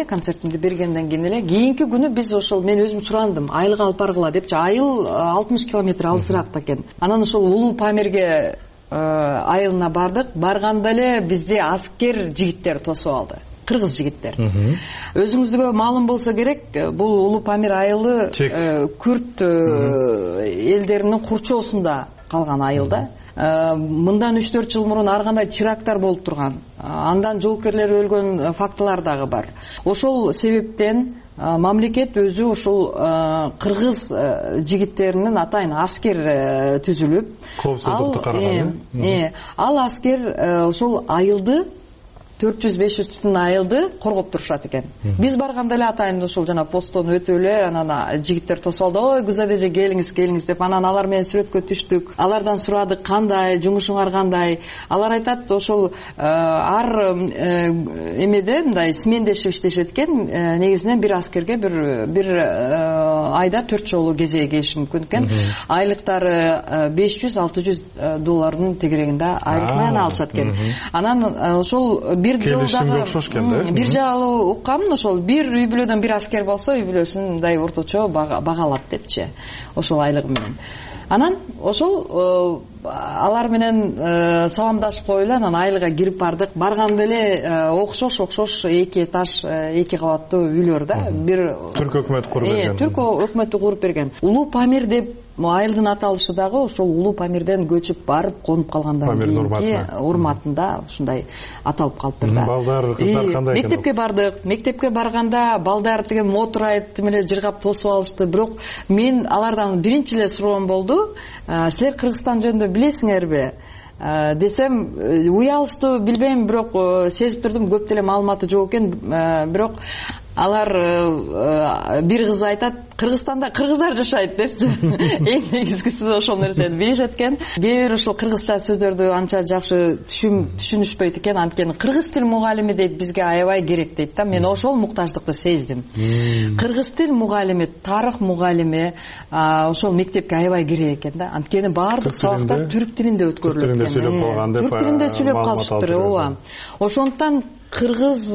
кийинки күнү биз ошол мен өзүм сурандым, айылга алып баргыла депчи. Айыл 60 километр алысыраак экен. Анан ошол Улуу Памирге айылына бардык. Барганда эле бизди аскер жигиттер тосуп алды. Кыргыз жигиттер. Өзүңүзгө маалым болсо керек, бул Улуу Памир айылы күрт элдеринин курчоосунда калган айылда. Мындан 3-4 жыл мурун ар кандай теракттар болуп турган. Андан жоокерлер өлгөн фактылар дагы бар. Ошол себептен мамлекет өзү ушул кыргыз жигиттеринин атайын аскер түзүлүп, коопсуздукту караган. Ал аскер ошол айылды 400-500 түтүн айылды коргоп турушат экен. Биз барганда эле атайын ошол жана посттон өтүп эле анан жигиттер тосуп алды. Ой, Гүзадеже келиңиз деп анан алар менен сүрөткө түштүк. Алардан сурадык, кандай, жумушуңар кандай? Алар айтат, ошол ар эмеде мындай смендешип иштешет экен. Негизинен бир аскерге бир айда 4 жолу кезеге келиши мүмкүн экен. Айлыктары $500-600 тегерегинде айлык менен алышат экен. Анан ошол бир жолу уккам, ошол бир үй бүлөдөн бир аскер болсо, үй бүлөсүн мындай орточо багалат депчи, ошол айлыгы менен. Анан ошол алар менен саламдашып коюп эле анан айылга кирип бардык. Барганда эле окшош 2 этаж, 2 кабаттуу үйлөр да. Бир түрк өкмөтү куруп берген. Түрк өкмөтү куруп берген. Улуу Памир деп айылдын аталышы дагы ошол Улуу Памирден көчүп барып конуп калгандан кийинки урматында ушундай аталып калыптыр да. Балдар, кыздар кандай экен? Мектепке бардык. Мектепке барганда балдар деген моторайт менен жыргап тосуп алышты. Бирок мен алардан биринчи эле суроом болду. Силер Кыргызстан жөнүндө билесиңерби? Десем, уялыштуу билбейм, бирок сезип турдум көп деле маалыматы жок экен. Бирок алар бир кыз айтат, Кыргызстанда кыргыздар жашайт депчи. Эң негизгиси ошол нерсени билишет экен. Кээ бир ошол кыргызча сөздөрдү анча жакшы түшүнүшпөйт экен. Анткени кыргыз тил мугалими дейт, бизге аябай керек дейт да. Мен ошол муктаждыкты сездим. Кыргыз тил мугалими, тарых мугалими ошол мектепке аябай керек экен да. Анткени баардык сабактар түрк тилинде өткөрүлөт экен. Түрк тилинде сүйлөп калышыптыр, ооба. Ошондуктан кыргыз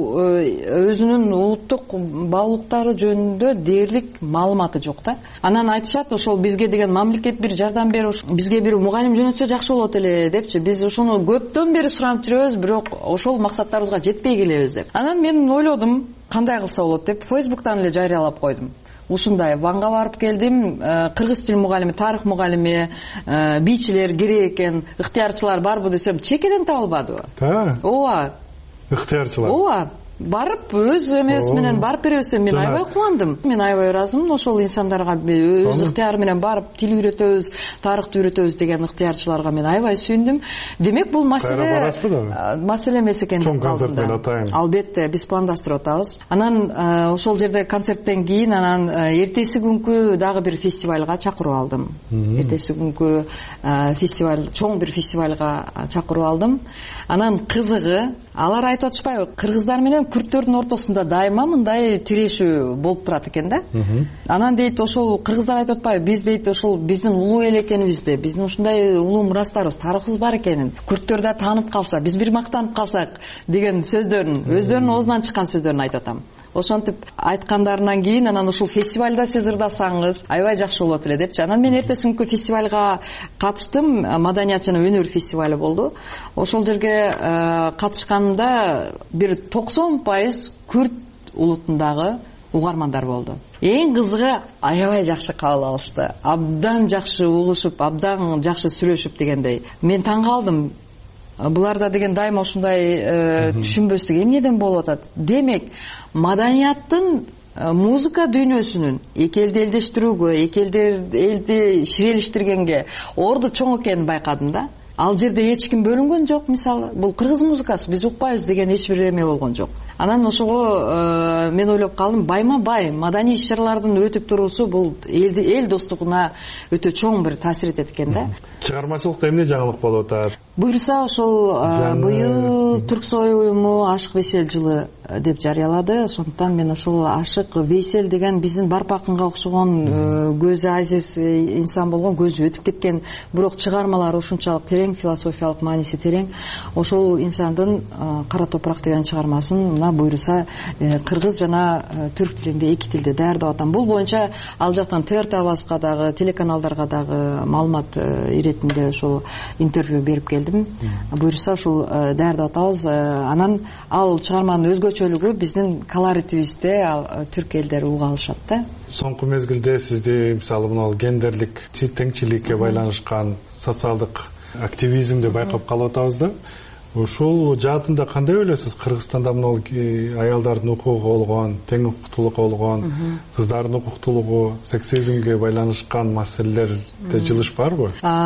өзүнүн улуттук баалуулуктары жөнүндө дээрлик маалыматы жок да. Анан айтышат, ошол бизге деген мамлекет бир жардам берип, бизге бир мугалим жөнөтсө жакшы болот эле депчи. Биз ошону көптөн бери суранып жүрөбүз, бирок ошол максаттарыбызга жетпей келебиз деп. Анан мен ойлодум, кандай кылса болот деп Facebook'тан эле жарыялап койдум. Ушундай Ванга барып келдим, кыргыз тил мугалими, тарых мугалими, бийчилер керек экен, ыктыярчылар барбы десем, чекеден табылбадыбы. Ооба. Ыктыярчылар. Ооба. Барып өз эмес менен барып беребиз деп мен аябай кубандым. Мен аябай ыраазымын ошол инсандарга, өз ыктыяры менен барып тил үйрөтөбүз, тарыхты үйрөтөбүз деген ыктыярчыларга мен аябай сүйүндүм. Демек бул маселе эмес экен. Чоң концерт менен атайын. Албетте, биз пландаштырып атабыз. Анан ошол жерде концерттен кийин анан эртеси күнкү дагы бир фестивалга чакырып алдым. Эртеси күнкү фестиваль, чоң бир фестивалга чакырып алдым. Анан кызыгы, алар айтып атышпайбы, кыргыздар менен күрттөрдүн ортосунда дайыма мындай тирешүү болуп турат экен да. Анан дейт, ошол кыргыздар айтып атпайбы, биз дейт ошол биздин улуу эл экенибизди, биздин ушундай улуу мурастарыбыз, тарыхыбыз бар экенин, күрттөр да таанып калса, биз бир мактанып калсак деген сөздөрүн, өздөрүнүн оозунан чыккан сөздөрүн айтып атам. Ошентип айткандарынан кийин анан ушул фестивалда сиз ырдасаңыз аябай жакшы болот эле депчи. Анан мен эртеси күнкү фестивалга катыштым, маданият жана өнөр фестивалы болду. Ошол жерге катышканда бир 90% күрт улутундагы угармандар болду. Эң кызыгы аябай жакшы кабыл алышты. Абдан жакшы угушуп, абдан жакшы сүйлөшүп дегендей. Мен таң калдым. Буларда деген дайыма ушундай түшүнбөстүк эмнеден болуп атат. Демек, маданияттын музыка дүйнөсүнүн эки элди элдештирүүгө, эки элди ширелиштиргенге орду чоң экенин байкадым да. Ал жерде эч ким бөлүнгөн жок, мисалы. Бул кыргыз музыкасы, биз укпайбыз деген эч бир эме болгон жок. Анан ошого мен ойлоп калдым, байма-бай маданий иш-чаралардын өтүп туруусу бул эл достугуна өтө чоң бир таасир этет экен да. Чыгармачылыкта эмне жаңылык болуп атат? Буюрса ошол быйыл Түрксой уюму Ашык Вейсел жылы деп жарыялады. Ошондуктан мен ошол Ашык Вейсел деген биздин Барпакынга окшогон көзү азиз инсан болгон, көзү өтүп кеткен, бирок чыгармалары ушунчалык терең, философиялык мааниси терең. Ошол инсандын Кара топурак деген чыгармасын мына буюрса кыргыз жана түрк тилинде, эки тилде даярдап атам. Бул боюнча ал жактан ТРТ Баска дагы, телеканалдарга дагы маалымат иретинде ошол интервью берип келдим. Буюрса ушул даярдап атабыз. Анан ал чыгарманын өзгөчөлүгү биздин колоритибизде түрк элдери уга алышат да. Соңку мезгилде сизди мисалы мына гендерлик теңчиликке байланышкан социалдык активизмди байкап калып атабыз да. Ушул жаатында кандай ойлойсуз? Кыргызстанда мына аялдардын укугу болгон, тең укуктуулукка болгон, кыздардын укуктуулугу, сексизмге байланышкан маселелерде жылыш барбы?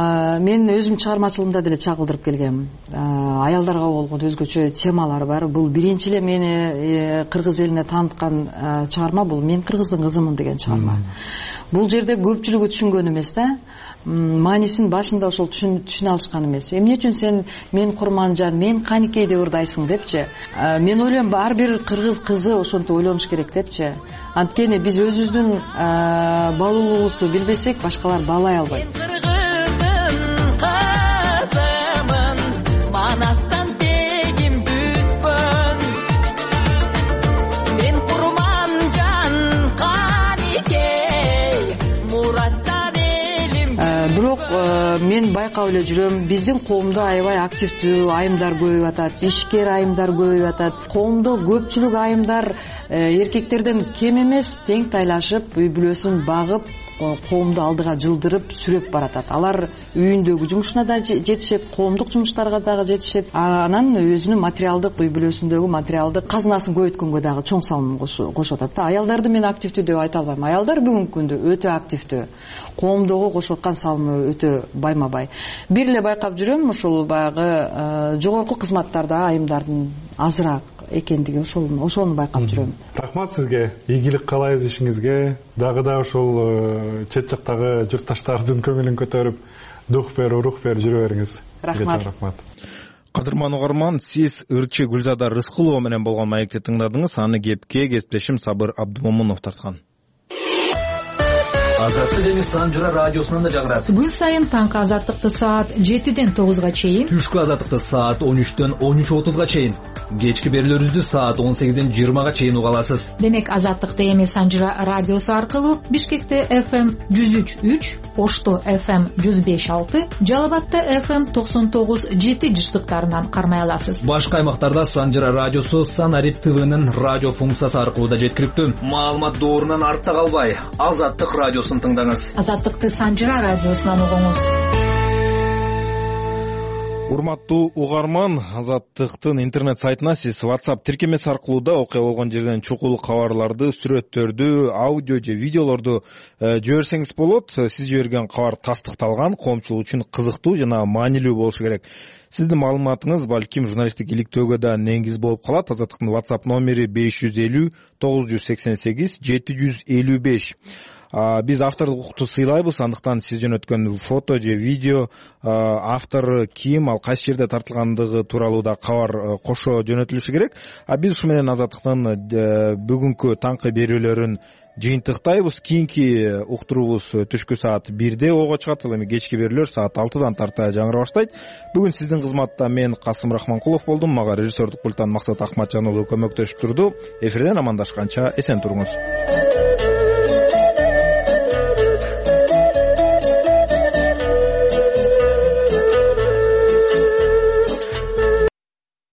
Мен өзүм чыгармачылыгымда деле чагылдырып келгем. Аялдарга болгон өзгөчө темалар бар. Бул биринчи эле мени кыргыз элине тааныткан чыгарма бул Мен кыргыздын кызымын деген чыгарма. Бул жерде көпчүлүгү түшүнгөн эмес да. Маанисин башында ошол түшүнө алышкан эмес. Эмне үчүн сен мен Курманжан, мен Каникей деп ырдайсың депчи. Мен ойлойм, ар бир кыргыз кызы ошентип ойлонуш керек депчи. Анткени биз өзүбүздүн баалуулугубузду билбесек, башкалар баалай албайт. Бирок мен байкап эле жүрөм, биздин коомдо аябай активдүү айымдар көбөйүп атат, ишкер айымдар көбөйүп атат. Коомдо көпчүлүк айымдар эркектерден кем эмес, тең тайлашып, үй бүлөсүн багып, коомду алдыга жылдырып сүрөп баратат. Алар үйүндөгү жумушуна да жетишет, коомдук жумуштарга дагы жетишет. Анан өзүнүн материалдык, үй бүлөсүндөгү материалдык казынасын көбөйткөнгө дагы чоң салым кошуп атат. Аялдарды мен активдүү деп айта албайм. Аялдар бүгүнкү күндө өтө активдүү. Коомдогу кошуп аткан салымы өтө байма-бай. Бир эле байкап жүрөм, ушул баягы жогорку кызматтарда айымдардын азыраак экендиги, ошону байкап жүрөм. Рахмат сизге. Ийгилик каалайбыз ишиңизге. Дагы да ушул чет жактагы журтташтардын көңүлүн көтөрүп, дух бер, рух бер жүрө бериңиз. Рахмат. Кадырман угарман, сиз ырчы Гүлзада Рыскулова менен болгон маекти тыңдадыңыз. Аны кепке кесиптешим Сабыр Абдумомунов тарткан. Азаттык эми Санжыра радиосунан да жаңырат. Күн сайын таңкы азаттыкты саат 7-ден 9-га чейин, Түшкү азаттыкты саат 13-төн 13:30-га чейин, кечки берүүлөрүбүздү саат 18-ден 20-га чейин уга аласыз. Демек азаттыкты эми Санжыра радиосу аркылуу Бишкекте FM 103.3, Ошто FM 105.6, Жалал Абадта FM 99.7 жыштыктарынан кармай аласыз. Башка аймактарда Санжыра радиосу Санарип ТВнын радио функциясы аркылуу да жеткиликтүү. Маалымат доорунан артта калбай, Азаттык радиосун тыңдаңыз. Азаттыкты Санжыра радиосунан угуңуз. Урматтуу угарман, Азаттыктын интернет сайтына сиз WhatsApp тиркемеси аркылуу да окуя болгон жерден чукул кабарларды, сүрөттөрдү, аудио же видеолорду жиберсеңиз болот. Сиз жиберген кабар тастыкталган, коомчулук үчүн кызыктуу жана маанилүү болушу керек. Сиздин маалыматыңыз балким журналисттик иликтөөгө да негиз болуп калат. Азаттыктын WhatsApp номери 550 988 755. Биз автордук укукту сыйлайбыз, андыктан сиз жөнөткөн фото же видео автору ким, ал кайсы жерде тартылгандыгы тууралуу да кабар кошо жөнөтүлүшү керек. Биз ушу менен Азаттыктын бүгүнкү таңкы берүүлөрүн жыйынтыктайбыз. Кийинки уктуруубуз түшкү саат 1-де ого чыгат, ал эми кечки берүүлөр саат 6-дан тарта жаңыра баштайт. Бүгүн сиздин кызматта мен Касым Рахманкулов болдум. Мага режиссердук пульттан Максат Акматжан уулу көмөктөшүп турду. Эфирден амандашканча эсен туруңуз.